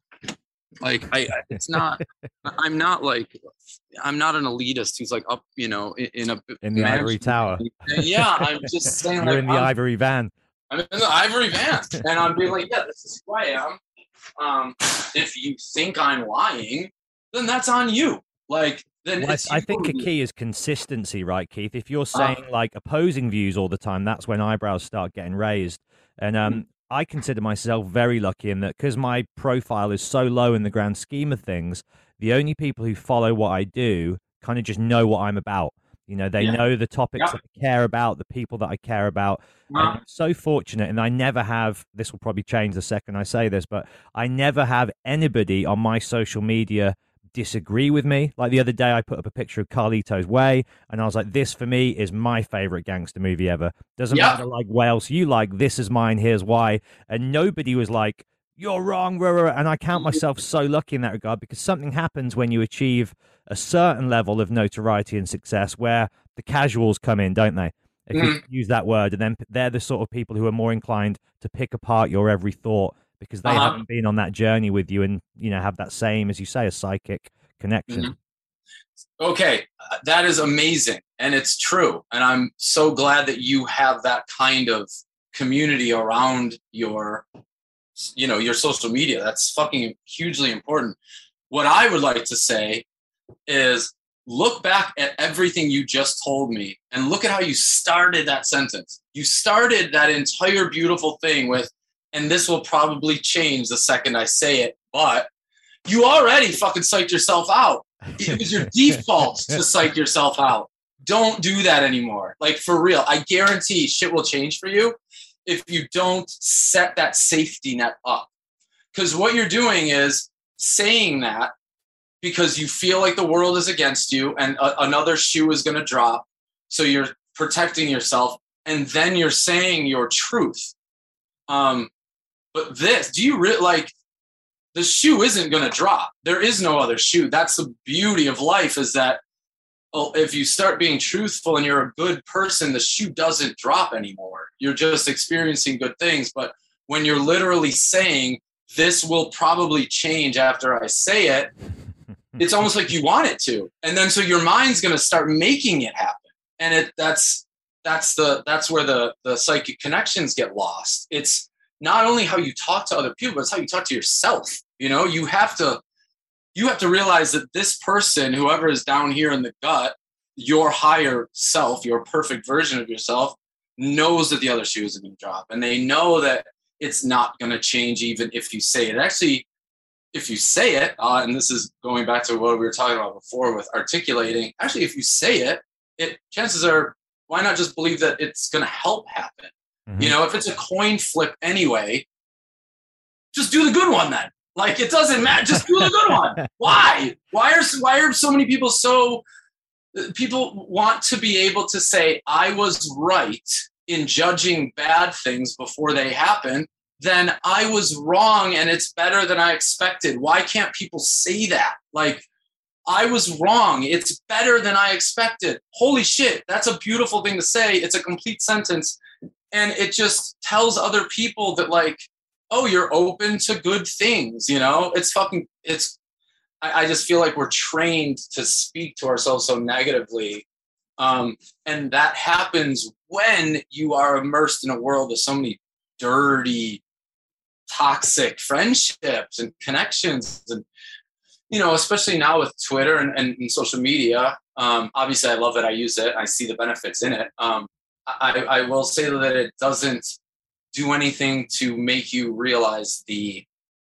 Like, I, it's not, I'm not like, I'm not an elitist who's like up, you know, in, in a, in the ivory tower. Yeah. I'm just saying, You're like, in the I'm, ivory van. I'm in the ivory van and I'm being like, yeah, this is who I am. Um, if you think I'm lying, then that's on you. Like, then well, it's I, I think a you. key is consistency, right, Keith? If you're saying uh, like opposing views all the time, that's when eyebrows start getting raised. And um, mm-hmm. I consider myself very lucky in that because my profile is so low in the grand scheme of things, the only people who follow what I do kind of just know what I'm about. You know, they yeah. know the topics yeah. that I care about, the people that I care about. Uh-huh. And I'm so fortunate, and I never have, this will probably change the second I say this, but I never have anybody on my social media disagree with me. Like the other day, I put up a picture of Carlito's Way, and I was like, this for me is my favorite gangster movie ever. Doesn't yeah. matter like what else you like, this is mine, here's why. And nobody was like, you're wrong, rah, rah, rah. And I count myself so lucky in that regard because something happens when you achieve a certain level of notoriety and success where the casuals come in, don't they? If mm. you use that word, and then they're the sort of people who are more inclined to pick apart your every thought because they uh-huh. haven't been on that journey with you and, you know, have that same, as you say, a psychic connection. Mm-hmm. Okay, that is amazing. And it's true. And I'm so glad that you have that kind of community around your, you know, your social media. That's fucking hugely important. What I would like to say is look back at everything you just told me and look at how you started that sentence. You started that entire beautiful thing with, and this will probably change the second I say it, but you already fucking psyched yourself out. It was your default to psych yourself out. Don't do that anymore. Like, for real. I guarantee shit will change for you if you don't set that safety net up. Because what you're doing is saying that because you feel like the world is against you and a- another shoe is going to drop. So you're protecting yourself. And then you're saying your truth. Um, but this, do you really like the shoe isn't going to drop. There is no other shoe. That's the beauty of life is that oh, if you start being truthful and you're a good person, the shoe doesn't drop anymore. You're just experiencing good things. But when you're literally saying this will probably change after I say it, it's almost like you want it to. And then so your mind's going to start making it happen. And it that's that's the that's where the the psychic connections get lost. It's not only how you talk to other people, but it's how you talk to yourself. You know, you have to you have to realize that this person, whoever is down here in the gut, your higher self, your perfect version of yourself, knows that the other shoe isn't going to drop. And they know that it's not going to change even if you say it. Actually, if you say it, uh, and this is going back to what we were talking about before with articulating, actually, if you say it, it chances are, why not just believe that it's going to help happen? Mm-hmm. You know, if it's a coin flip anyway, just do the good one then. Like, it doesn't matter. Just do the good one. Why? Why are why are so many people so... People want to be able to say, I was right in judging bad things before they happen. Then I was wrong and it's better than I expected. Why can't people say that? Like, I was wrong. It's better than I expected. Holy shit. That's a beautiful thing to say. It's a complete sentence. And it just tells other people that, like, oh, you're open to good things. You know, it's fucking, it's, I, I just feel like we're trained to speak to ourselves so negatively. Um, and that happens when you are immersed in a world of so many dirty, toxic friendships and connections. And, you know, especially now with Twitter and, and, and social media, um, obviously I love it. I use it. I see the benefits in it. Um, I, I will say that it doesn't do anything to make you realize the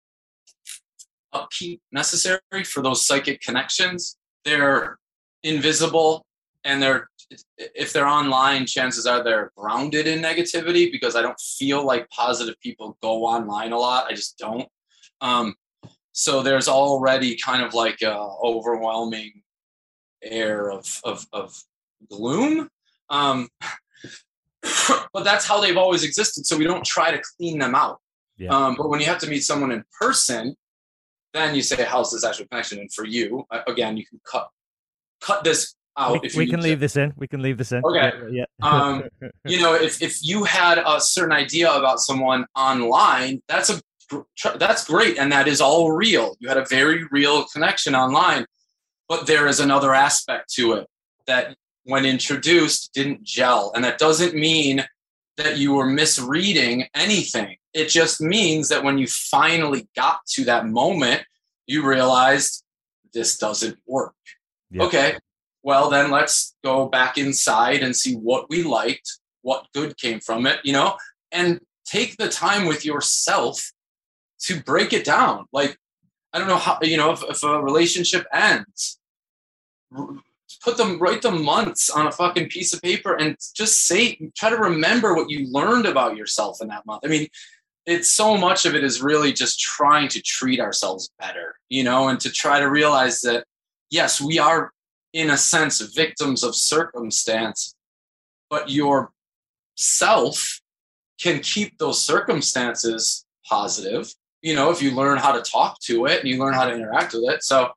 upkeep necessary for those psychic connections. They're invisible, and they're, if they're online, chances are they're grounded in negativity, because I don't feel like positive people go online a lot. I just don't. Um, so there's already kind of like a overwhelming air of, of, of gloom. Um, but that's how they've always existed. So we don't try to clean them out. Yeah. Um, but when you have to meet someone in person, then you say, how's this actual connection? And for you, again, you can cut, cut this out. We, if you we can leave to. this in. We can leave this in. Okay. Yeah. yeah. um, you know, if, if you had a certain idea about someone online, that's a, that's great. And that is all real. You had a very real connection online, but there is another aspect to it that when introduced didn't gel. And that doesn't mean that you were misreading anything. It just means that when you finally got to that moment, you realized this doesn't work. Yeah. Okay, well then let's go back inside and see what we liked, what good came from it, you know, and take the time with yourself to break it down. Like, I don't know how, you know, if, if a relationship ends, put them, write the months on a fucking piece of paper and just say, try to remember what you learned about yourself in that month. I mean, it's so much of it is really just trying to treat ourselves better, you know, and to try to realize that, yes, we are in a sense victims of circumstance, but your self can keep those circumstances positive, you know, if you learn how to talk to it and you learn how to interact with it. So,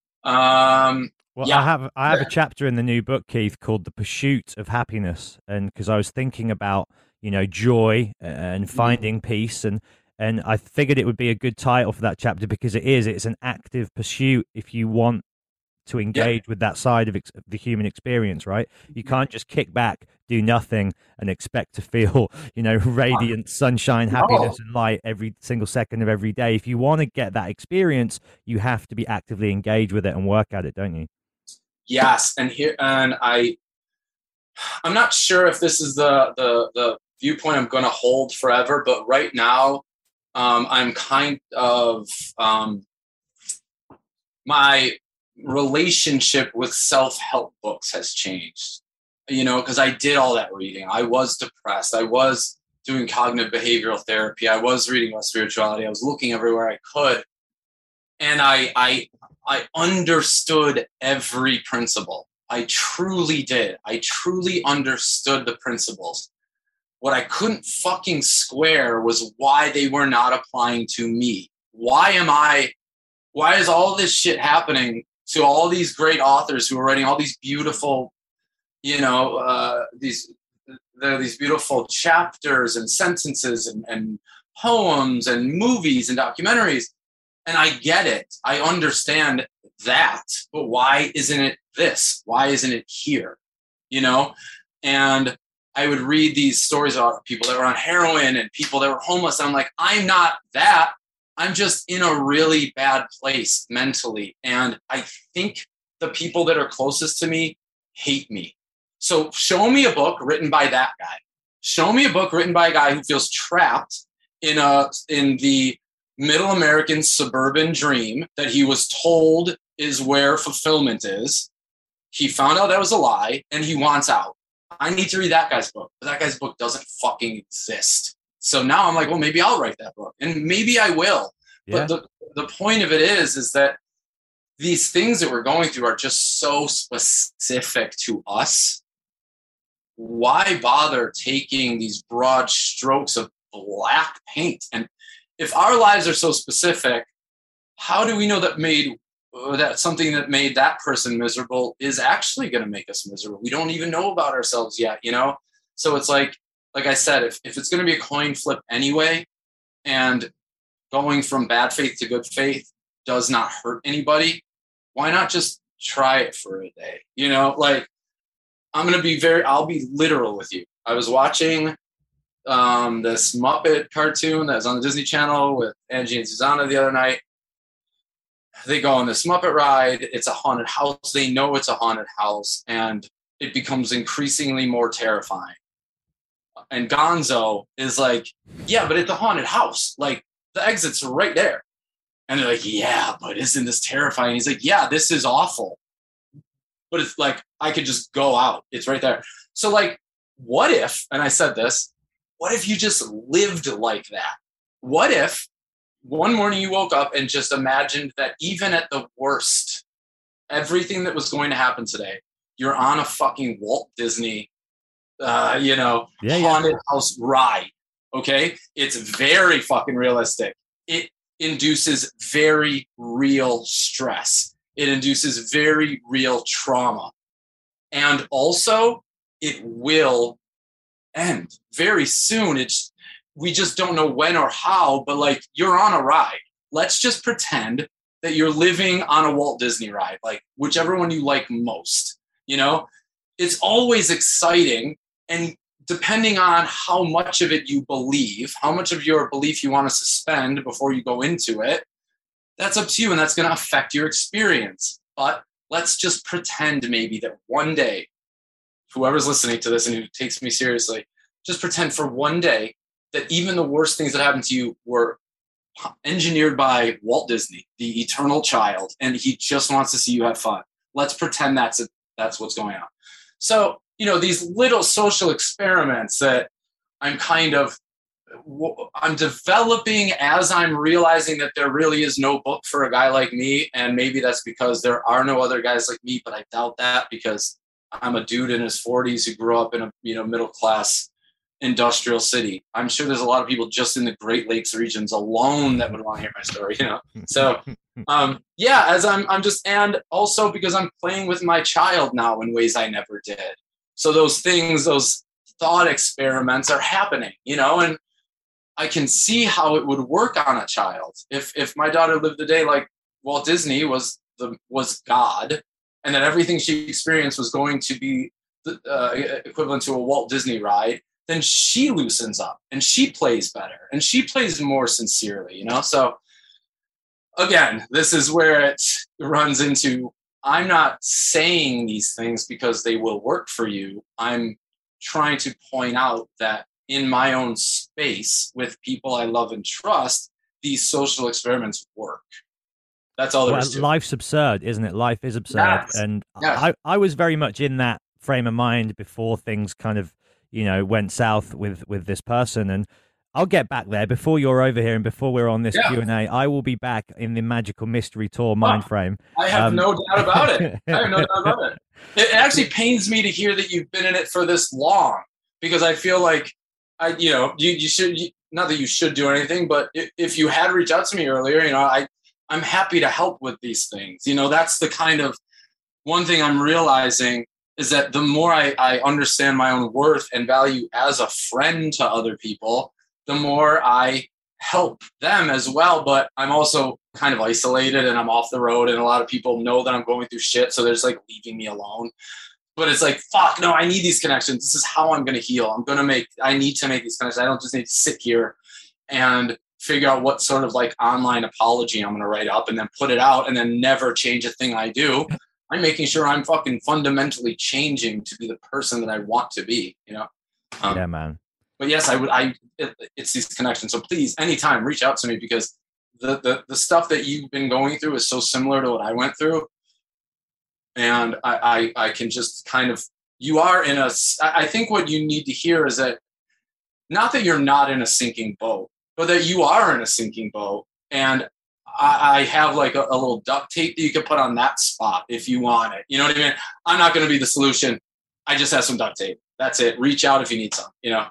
um, Well, yeah. I have I have a chapter in the new book, Keith, called "The Pursuit of Happiness," and because I was thinking about, you know, joy and finding peace, and and I figured it would be a good title for that chapter, because it is it's an active pursuit if you want to engage yeah. with that side of ex- the human experience, right? You can't just kick back, do nothing, and expect to feel, you know, radiant sunshine, happiness, and light every single second of every day. If you want to get that experience, you have to be actively engaged with it and work at it, don't you? Yes, and here, and I, I'm not sure if this is the the the viewpoint I'm going to hold forever, but right now, um, I'm kind of um, my relationship with self-help books has changed. You know, because I did all that reading. I was depressed. I was doing cognitive behavioral therapy. I was reading about spirituality. I was looking everywhere I could, and I I. I understood every principle. I truly did. I truly understood the principles. What I couldn't fucking square was why they were not applying to me. Why am I, why is all this shit happening to all these great authors who are writing all these beautiful, you know, uh, these, there are these beautiful chapters and sentences and, and poems and movies and documentaries. And I get it. I understand that. But why isn't it this? Why isn't it here? You know? And I would read these stories about people that were on heroin and people that were homeless. And I'm like, I'm not that. I'm just in a really bad place mentally. And I think the people that are closest to me hate me. So show me a book written by that guy. Show me a book written by a guy who feels trapped in a in the middle American suburban dream that he was told is where fulfillment is. He found out that was a lie and he wants out. I need to read that guy's book, but that guy's book doesn't fucking exist. So now I'm like, well, maybe I'll write that book, and maybe I will. Yeah. But the, the point of it is, is that these things that we're going through are just so specific to us. Why bother taking these broad strokes of black paint? And if our lives are so specific, how do we know that made uh, that something that made that person miserable is actually going to make us miserable? We don't even know about ourselves yet, you know? So it's like, like I said, if, if it's going to be a coin flip anyway, and going from bad faith to good faith does not hurt anybody, why not just try it for a day? You know, like I'm going to be very, I'll be literal with you. I was watching um, this Muppet cartoon that was on the Disney Channel with Angie and Susanna the other night. They go on this Muppet ride. It's a haunted house. They know it's a haunted house, and it becomes increasingly more terrifying. And Gonzo is like, yeah, but it's a haunted house. Like, the exits are right there. And they're like, yeah, but isn't this terrifying? He's like, yeah, this is awful. But it's like, I could just go out. It's right there. So, like, what if, and I said this, what if you just lived like that? What if one morning you woke up and just imagined that even at the worst, everything that was going to happen today, you're on a fucking Walt Disney, uh, you know, yeah, haunted yeah. house ride. Okay. It's very fucking realistic. It induces very real stress. It induces very real trauma. And also it will end very soon. It's, we just don't know when or how, but like you're on a ride. Let's just pretend that you're living on a Walt Disney ride, like whichever one you like most, you know, it's always exciting. And depending on how much of it you believe, how much of your belief you want to suspend before you go into it, that's up to you. And that's going to affect your experience. But let's just pretend maybe that one day, whoever's listening to this and who takes me seriously, just pretend for one day that even the worst things that happened to you were engineered by Walt Disney, the eternal child, and he just wants to see you have fun. Let's pretend that's a, that's what's going on. So, you know, these little social experiments that I'm kind of, I'm developing as I'm realizing that there really is no book for a guy like me. And maybe that's because there are no other guys like me, but I doubt that because I'm a dude in his forties who grew up in a, you know, middle-class industrial city. I'm sure there's a lot of people just in the Great Lakes regions alone that would want to hear my story, you know? So, um, yeah, as I'm, I'm just, and also because I'm playing with my child now in ways I never did. So those things, those thought experiments are happening, you know, and I can see how it would work on a child. If, if my daughter lived a day like Walt Disney was the, was God, and that everything she experienced was going to be the, uh, equivalent to a Walt Disney ride, then she loosens up and she plays better and she plays more sincerely, you know? So again, this is where it runs into, I'm not saying these things because they will work for you. I'm trying to point out that in my own space with people I love and trust, these social experiments work. That's all there well, is to life's it. absurd, isn't it? Life is absurd. Yes. And yes. I, I was very much in that frame of mind before things kind of, you know, went south with, with this person. And I'll get back there before you're over here and before we're on this yeah. Q and A. I will be back in the Magical Mystery Tour mind frame. I have um, no doubt about it. I have no doubt about it. It actually pains me to hear that you've been in it for this long, because I feel like, I, you know, you, you should, you, not that you should do anything, but if, if you had reached out to me earlier, you know, I, I'm happy to help with these things. You know, that's the kind of one thing I'm realizing is that the more I, I understand my own worth and value as a friend to other people, the more I help them as well. But I'm also kind of isolated and I'm off the road, and a lot of people know that I'm going through shit. So they're just like leaving me alone. But it's like, fuck, no, I need these connections. This is how I'm going to heal. I'm going to make, I need to make these connections. I don't just need to sit here and figure out what sort of like online apology I'm going to write up and then put it out and then never change a thing I do. I'm making sure I'm fucking fundamentally changing to be the person that I want to be, you know? Um, yeah, man. But yes, I would, I, it, it's these connections. So please, anytime, reach out to me, because the, the, the stuff that you've been going through is so similar to what I went through. And I, I, I can just kind of, you are in a, I think what you need to hear is that, not that you're not in a sinking boat, but that you are in a sinking boat. And I, I have like a, a little duct tape that you can put on that spot if you want it. You know what I mean? I'm not going to be the solution. I just have some duct tape. That's it. Reach out if you need some, you know?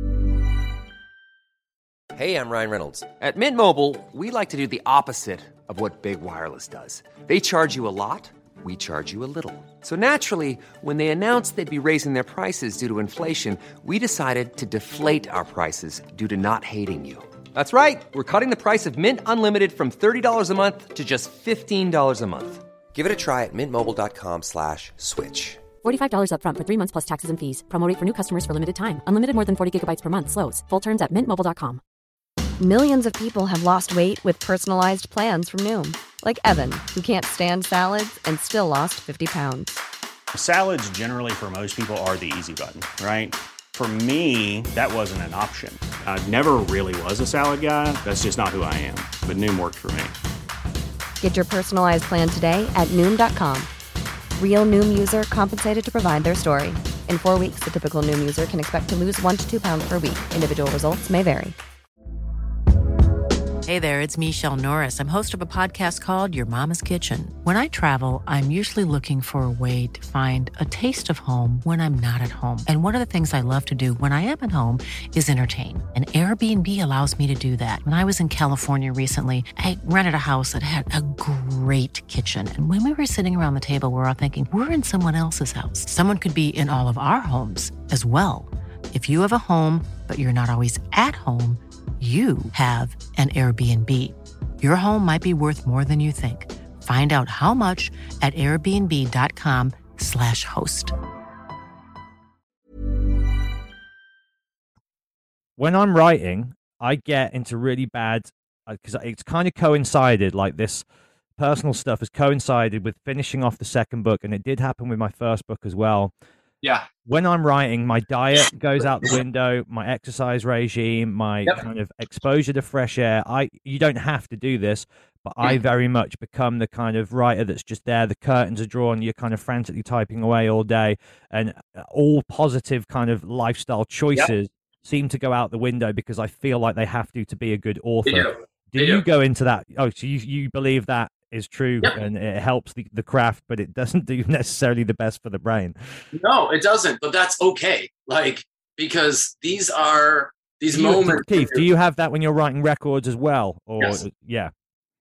Hey, I'm Ryan Reynolds. At Mint Mobile, we like to do the opposite of what Big Wireless does. They charge you a lot. We charge you a little. So naturally, when they announced they'd be raising their prices due to inflation, we decided to deflate our prices due to not hating you. That's right. We're cutting the price of Mint Unlimited from thirty dollars a month to just fifteen dollars a month. Give it a try at mintmobile.com slash switch. forty-five dollars up front for three months plus taxes and fees. Promo rate for new customers for limited time. Unlimited more than forty gigabytes per month slows. Full terms at mint mobile dot com. Millions of people have lost weight with personalized plans from Noom. Like Evan, who can't stand salads and still lost fifty pounds. Salads generally for most people are the easy button, right? For me, that wasn't an option. I never really was a salad guy. That's just not who I am. But Noom worked for me. Get your personalized plan today at Noom dot com. Real Noom user compensated to provide their story. In four weeks, the typical Noom user can expect to lose one to two pounds per week. Individual results may vary. Hey there, it's Michelle Norris. I'm host of a podcast called Your Mama's Kitchen. When I travel, I'm usually looking for a way to find a taste of home when I'm not at home. And one of the things I love to do when I am at home is entertain. And Airbnb allows me to do that. When I was in California recently, I rented a house that had a great kitchen. And when we were sitting around the table, we were all thinking, we're in someone else's house. Someone could be in all of our homes as well. If you have a home, but you're not always at home, you have an Airbnb. Your home might be worth more than you think. Find out how much at airbnb.com slash host. When I'm writing, I get into really bad, because it's kind of coincided, like this personal stuff has coincided with finishing off the second book, and it did happen with my first book as well. Yeah. When I'm writing, my diet goes out the window, my exercise regime, my Yep. kind of exposure to fresh air. I you don't have to do this, but I very much become the kind of writer that's just there. The curtains are drawn, you're kind of frantically typing away all day, and all positive kind of lifestyle choices yep. seem to go out the window because I feel like they have to to be a good author. They do. Do They you do. go into that? Oh, so you you believe that is true Yep. and it helps the, the craft, but it doesn't do necessarily the best for the brain. No, it doesn't, but that's okay. Like, because these are these Do you- moments. Keith, do you have that when you're writing records as well? Or Yes. yeah.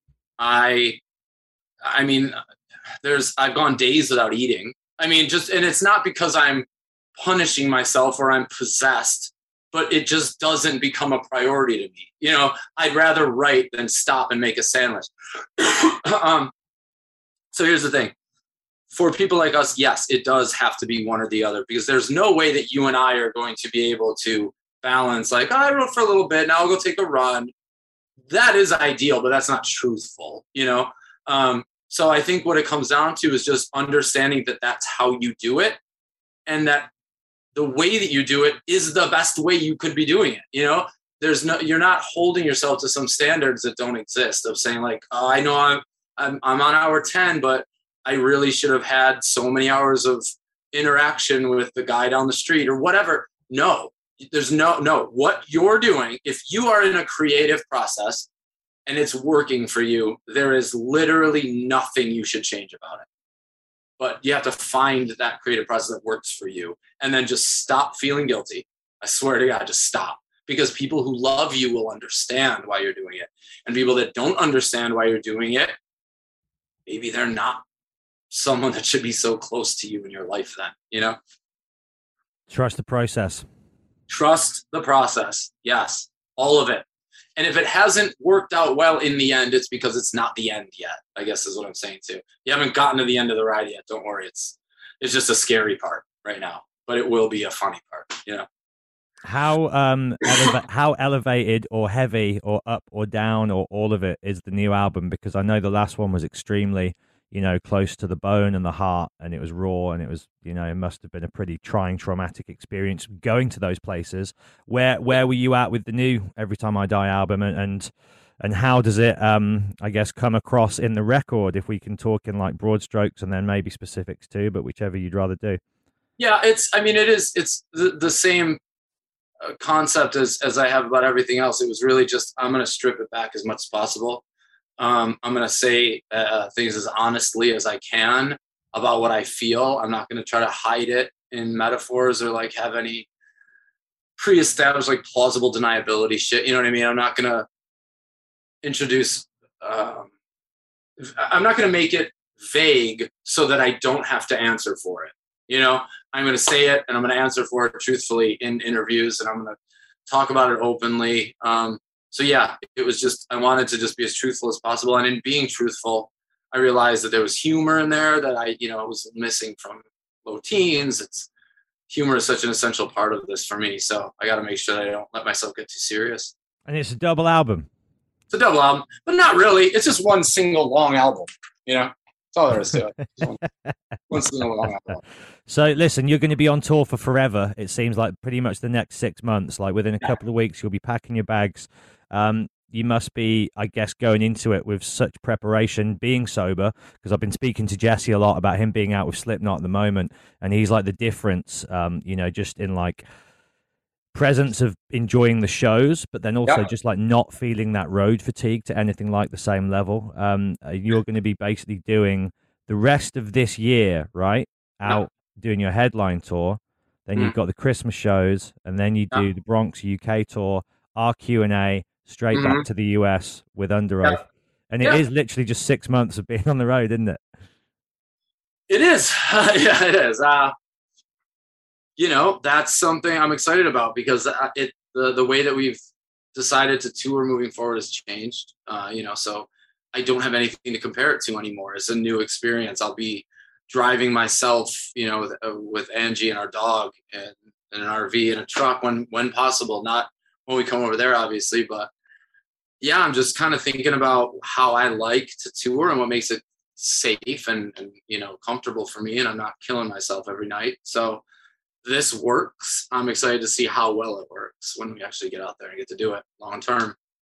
I, I mean, there's, I've gone days without eating. I mean, just, and it's not because I'm punishing myself or I'm possessed, but it just doesn't become a priority to me. You know, I'd rather write than stop and make a sandwich. um, so here's the thing. For people like us, yes, it does have to be one or the other, because there's no way that you and I are going to be able to balance, like, oh, I wrote for a little bit, now I'll go take a run. That is ideal, but that's not truthful, you know? Um, so I think what it comes down to is just understanding that that's how you do it, and that the way that you do it is the best way you could be doing it. You know, there's no, you're not holding yourself to some standards that don't exist of saying like, oh, I know I'm, I'm, I'm on hour ten, but I really should have had so many hours of interaction with the guy down the street or whatever. No, there's no, no, what you're doing, if you are in a creative process and it's working for you, there is literally nothing you should change about it. But you have to find that creative process that works for you, and then just stop feeling guilty. I swear to God, just stop. Because people who love you will understand why you're doing it. And people that don't understand why you're doing it, maybe they're not someone that should be so close to you in your life then, you know? Trust the process. Trust the process. Yes, all of it. And if it hasn't worked out well in the end, it's because it's not the end yet, I guess is what I'm saying too. You haven't gotten to the end of the ride yet. Don't worry. It's it's just a scary part right now, but it will be a funny part, you know? How um eleva- how elevated or heavy or up or down or all of it is the new album? Because I know the last one was extremely, you know, close to the bone and the heart, and it was raw, and it was, you know, it must have been a pretty trying, traumatic experience going to those places. Where where were you at with the new Every Time I Die album, and and, and how does it, um, I guess, come across in the record? If we can talk in like broad strokes and then maybe specifics too, but whichever you'd rather do. Yeah, it's, I mean, it is, it's the, the same concept as, as I have about everything else. It was really just, I'm going to strip it back as much as possible. Um, I'm going to say uh, things as honestly as I can about what I feel. I'm not going to try to hide it in metaphors or like have any pre-established like plausible deniability shit. You know what I mean? I'm not going to introduce, um, I'm not going to make it vague so that I don't have to answer for it. You know, I'm going to say it and I'm going to answer for it truthfully in interviews, and I'm going to talk about it openly. Um, so yeah, it was just, I wanted to just be as truthful as possible. And in being truthful, I realized that there was humor in there that I, you know, was missing from Low Teens. It's humor is such an essential part of this for me. So I got to make sure that I don't let myself get too serious. And it's a double album. It's a double album, but not really. It's just one single long album, you know? That's all there is to it. One, one single long album. So listen, you're going to be on tour for forever. It seems like pretty much the next six months. Like within a couple of weeks, you'll be packing your bags. Um, you must be, I guess, going into it with such preparation, being sober, because I've been speaking to Jesse a lot about him being out with Slipknot at the moment, and he's like the difference, um, you know, just in like presence of enjoying the shows, but then also yeah. just like not feeling that road fatigue to anything like the same level. Um, you're going to be basically doing the rest of this year, right? Out yeah. doing your headline tour. Then mm. you've got the Christmas shows, and then you do yeah. the Bronx U K tour, our Q and A, straight mm-hmm. back to the U S with Under Oath. Yeah. And it yeah. is literally just six months of being on the road, isn't it? It is. yeah, it is. Uh, you know, that's something I'm excited about because it the, the way that we've decided to tour moving forward has changed. Uh, you know, so I don't have anything to compare it to anymore. It's a new experience. I'll be driving myself, you know, with, uh, with Angie and our dog and, and an R V and a truck when when possible. Not when we come over there, obviously, but yeah, I'm just kind of thinking about how I like to tour and what makes it safe and, and you know, comfortable for me, and I'm not killing myself every night. So this works. I'm excited to see how well it works when we actually get out there and get to do it long term.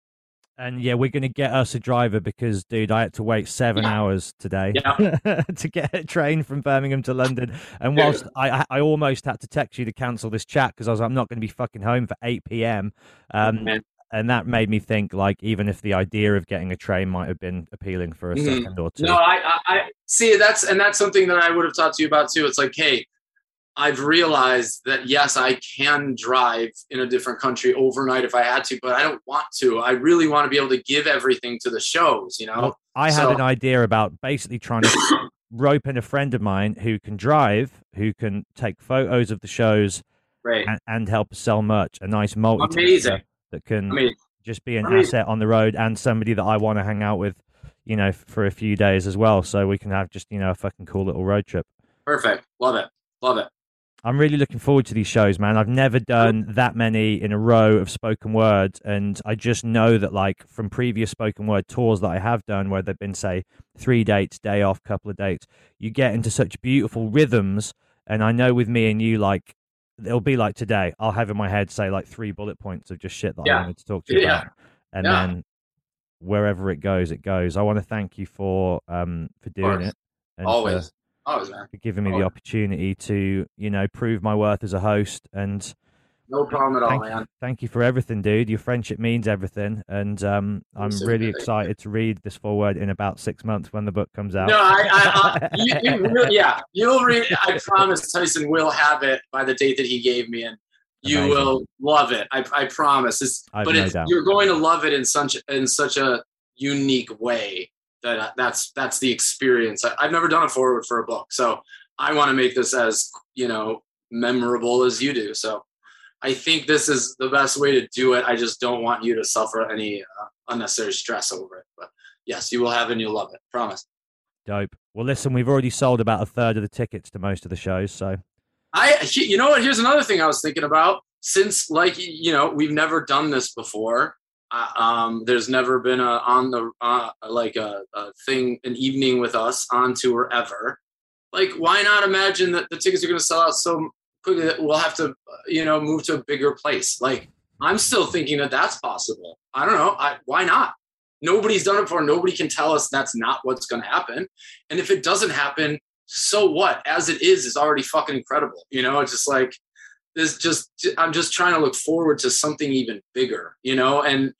And yeah, we're going to get us a driver because, dude, I had to wait seven yeah. hours today yeah. to get a train from Birmingham to London. And whilst I, I almost had to text you to cancel this chat because I was like, I'm not going to be fucking home for eight p.m. Um, Man. And that made me think, like, even if the idea of getting a train might have been appealing for a mm-hmm. second or two. No, I, I, I see that's, and that's something that I would have talked to you about too. It's like, hey, I've realized that, yes, I can drive in a different country overnight if I had to, but I don't want to. I really want to be able to give everything to the shows, you know? Well, I so, had an idea about basically trying to rope in a friend of mine who can drive, who can take photos of the shows right. and, and help sell merch, a nice multi Amazing. that can Amazing. just be an Amazing. asset on the road and somebody that I want to hang out with, you know, for a few days as well. So we can have just, you know, a fucking cool little road trip. Perfect. Love it. Love it. I'm really looking forward to these shows, man. I've never done that many in a row of spoken words, and I just know that, like, from previous spoken word tours that I have done where they've been, say, three dates, day off, couple of dates, you get into such beautiful rhythms, and I know with me and you, like, it'll be like today, I'll have in my head, say, like, three bullet points of just shit that yeah. I wanted to talk to you yeah. about, and yeah. then wherever it goes, it goes. I want to thank you for um for doing it. And Always. For, Always, man. for giving me Always. the opportunity to, you know, prove my worth as a host. And no problem at thank all, you, man. Thank you for everything, dude. Your friendship means everything. And um, I'm so really good. excited to read this forward in about six months when the book comes out. No, I, I, I you, you really, yeah, you'll read. I promise Tyson will have it by the date that he gave me, and you Amazing. will love it. I, I promise. It's, I've but no it's, doubt. you're going to love it in such in such a unique way that that's that's the experience. I, I've never done a forward for a book, so I want to make this as, you know, memorable as you do. So I think this is the best way to do it. I just don't want you to suffer any uh, unnecessary stress over it. But yes, you will have it and you'll love it. Promise. Dope. Well, listen, we've already sold about a third of the tickets to most of the shows. So I, you know what? Here's another thing I was thinking about. Since, like, you know, we've never done this before. Uh, um, there's never been a on the uh, like a, a thing, an evening with us on tour ever. Like, why not imagine that the tickets are going to sell out so quickly that we'll have to, you know, move to a bigger place? Like, I'm still thinking that that's possible. I don't know. I, why not? Nobody's done it before. Nobody can tell us that's not what's going to happen. And if it doesn't happen, so what? As it is, is already fucking incredible. You know, it's just like, this just, I'm just trying to look forward to something even bigger, you know, and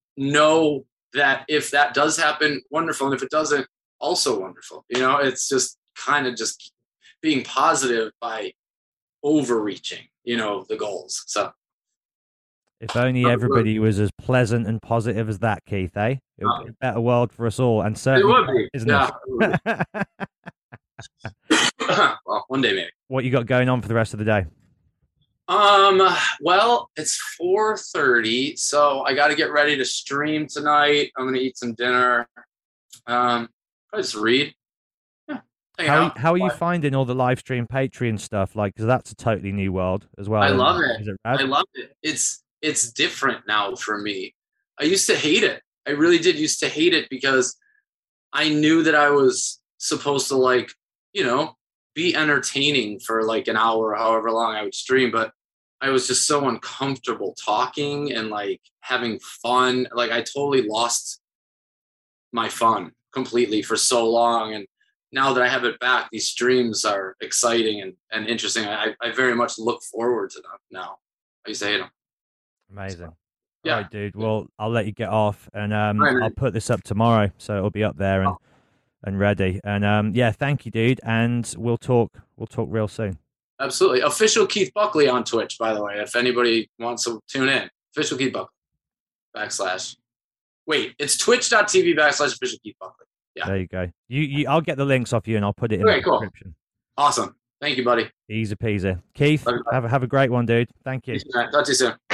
know that if that does happen, wonderful. And if it doesn't, also wonderful. You know, it's just kind of just being positive by overreaching, you know, the goals. So if only everybody was as pleasant and positive as that, Keith, eh? It would be a better world for us all. And certainly, it would be. Isn't yeah, it? it would be. Well, one day maybe. What you got going on for the rest of the day? Um, well, it's four thirty, so I got to get ready to stream tonight. I'm going to eat some dinner. Um, I just read. Yeah. How, how are you finding all the live stream Patreon stuff? Like, because that's a totally new world as well. I love it. Is it I love it. It's, it's different now for me. I used to hate it. I really did used to hate it because I knew that I was supposed to, like, you know, be entertaining for like an hour or however long I would stream, but I was just so uncomfortable talking and like having fun. Like I totally lost my fun completely for so long. And now that I have it back, these streams are exciting and, and interesting. I, I very much look forward to them now. I used to hate them. Amazing. So, yeah. All right, dude. Well, I'll let you get off, and um, right, I'll put this up tomorrow, so it'll be up there and oh. and ready. And um, yeah, thank you, dude. And we'll talk. We'll talk real soon. Absolutely. Official Keith Buckley on Twitch, by the way, if anybody wants to tune in. Official Keith Buckley. Backslash. Wait, it's twitch.tv backslash official Keith Buckley. Yeah. There you go. You, you, I'll get the links off you and I'll put it in okay, the cool. description. Awesome. Thank you, buddy. Easy peasy. Keith, okay. have, a, have a great one, dude. Thank you. Talk to you soon.